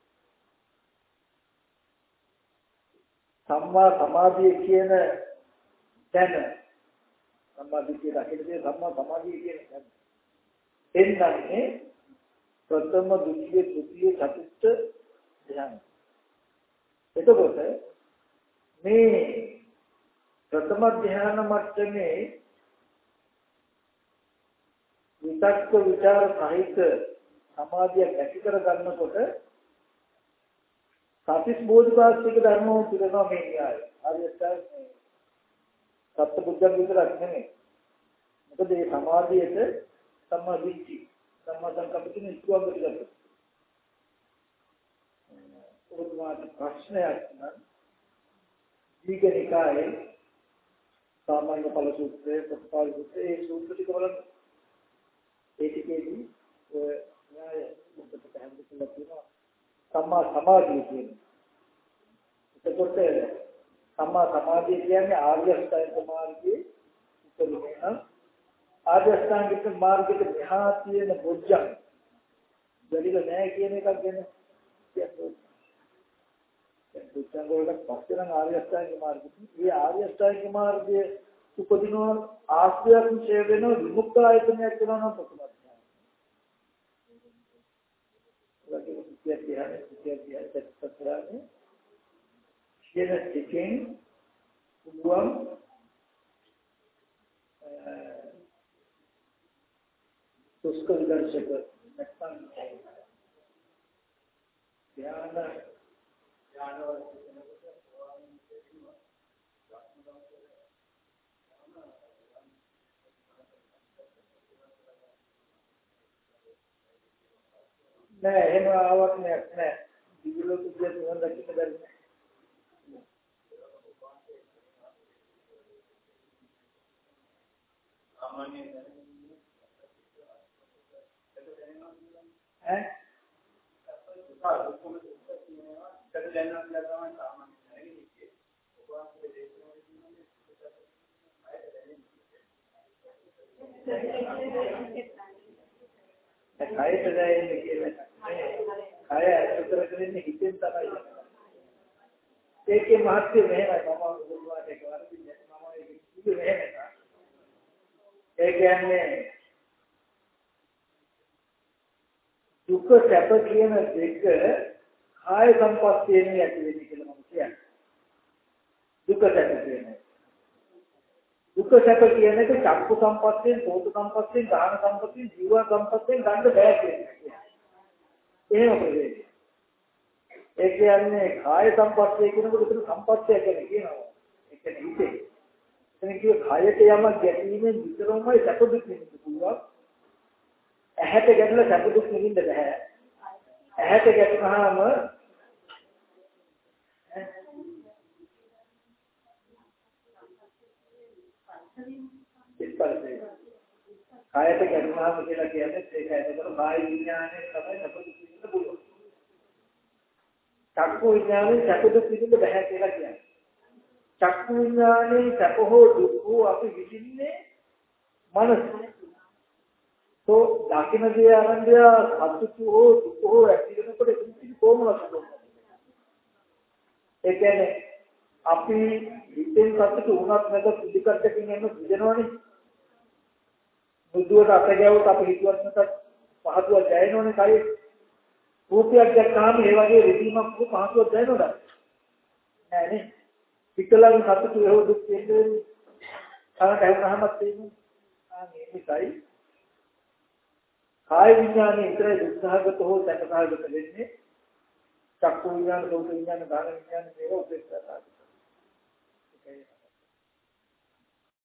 සම්මා සමාධිය කියන තැන සම්මා දිට්ඨිය රැකෙන්නේ සම්මා සමාධිය කියන තැන එන්නන්නේ ප්‍රථම ද්විතීය තෘතීය චතුර්ථ ධ්‍යාන. එතකොට මේ ප්‍රථම ධ්‍යාන මට්ටමේ විතක්ක විචාර සහිත සමාධිය ඇති කර ගන්නකොට සතිස් බෝධිපාක්ෂික ධර්මෝ පිළිගන්නවා මේ න්‍යාය. හරියට සත්බුද්ධ විතරක් නෙමෙයි. මොකද මේ සමාධියට සම්මා දිට්ඨි සම්මා සංකප්ප කියන ඉස්තුවම් පිළිගන්නවා. ඔබතුමාට ප්‍රශ්නයක් නම් දීගනිකායේ සාමාන්‍ය ඵල සූත්‍රයේ ප්‍රතිපාල සූත්‍රයේ ඒ සූත්‍ර ටික බලන්න. ඒ ටිකේදී ඔය න්‍යාය මොකද පැහැදිලි කරලා තියෙනවා. සම්මා සමාධිය කියන්නේ. එතකොට සම්මා සමාධිය කියන්නේ ආර්ය අෂ්ටාංගික මාර්ගයේ උපරිමය ආර්ය අෂ්ටාංගික මාර්ගයේ මෙහා තියෙන බොජ්ජං දෙලිල නැහැ කියන එකක් ගැන කියනවා. ඒ බොජ්ජං වලට පස්සේ නම් ආර්ය අෂ්ටාංගික මාර්ගය. මේ ආර්ය අෂ්ටාංගික මාර්ගයේ උපදින ආශ්‍රයයන් ඡේ වෙන විමුක්ත ආයතනයක් වෙනවා නම් ප්‍රතිපදාව. Tiada, tiada, tiada terserahnya. Tiada sekian uang suskul dan sekat. Macam tiada, tiada. නෑ එහෙම ආවක් නෑ නෑ දිවිලෝ තුජේ තුන් දකින්න බැරි නෑ සාමාන්‍ය ඈ කායයට දැනෙන්නේ කියලා. කාය අසුතර කරන්නේ හිතෙන් තමයි. ඒකේ මහත්ය මෙහෙමයි මම දුන්නාට ඒක වරදින්නේ මම ඒක කිව්වේ මෙහෙම. ඒ කියන්නේ දුක සැප කියන දෙක කාය සම්පස්යෙන් ඇති වෙන්නේ කියලා මම කියන්නේ. දුක සැප කියන්නේ. දුක සැප කියන එක චක්කු සම්පස්යෙන්, සෝත සම්පස්යෙන්, ගාහන සම්පස්යෙන්, ජීව සම්පස්යෙන් ගන්න බෑ කියන්නේ. එහෙම ප්‍රවේශය. ඒ කියන්නේ කාය සම්පස්සේ කියනකොට උතන සම්පස්සේ කියන්නේ කියනවා. ඒ කියන්නේ හිතේ. එතන කිව්ව කායයට යමක් ගැටීමෙන් විතරමයි සැප දුක් විඳින්න පුළුවන්. ඇහැට ගැටලා සැප දුක් විඳින්න බෑ. ඇහැට ගැටුනහම ඉස්පර්ශය. කායයට ගැටුනහම කියලා කියන්නේ ඒකයි. ඒකට කාය විඥානයේ තමයි සැප දුක් විඳින්න පුළුවන්. චක්කු විඥානයේ සැප දුක් විඳින්න බෑ කියලා කියන්නේ. චක්කු විඥානයේ සැප හෝ දුක් හෝ අපි විඳින්නේ මනස. तो දකින්න දේ ආරම්භය අසුතු හෝ දුක හෝ ඇති වෙනකොට කිසි කොමනක් නැහැ. ඒ කියන්නේ අපි හිතෙන් සතුටු වුණත් නැත පිළිකටකින් එන්න පුදනවනේ. බුදුවට අත ගැවුවත් අපි හිතුවත් නැත පහතුවක් දැනෙනවනේ කයි. රූපයක් දැක්කම ඒ වගේ රිදීමක් වූ පහතුවක් දැනෙනවද? නෑනේ. පිටලන් සතුටු හෝ දුක් කියන්නේ තරට හැවුනහමත් තියෙන්නේ. ආ මේ නිසායි කාය විඥානයේ විතරයි දුක්ඛාගත හෝ සැපසහගත වෙන්නේ. චක්කු විඥාන, සෝත විඥාන, ගාන විඥාන මේවා උපේක්ෂා සාධක.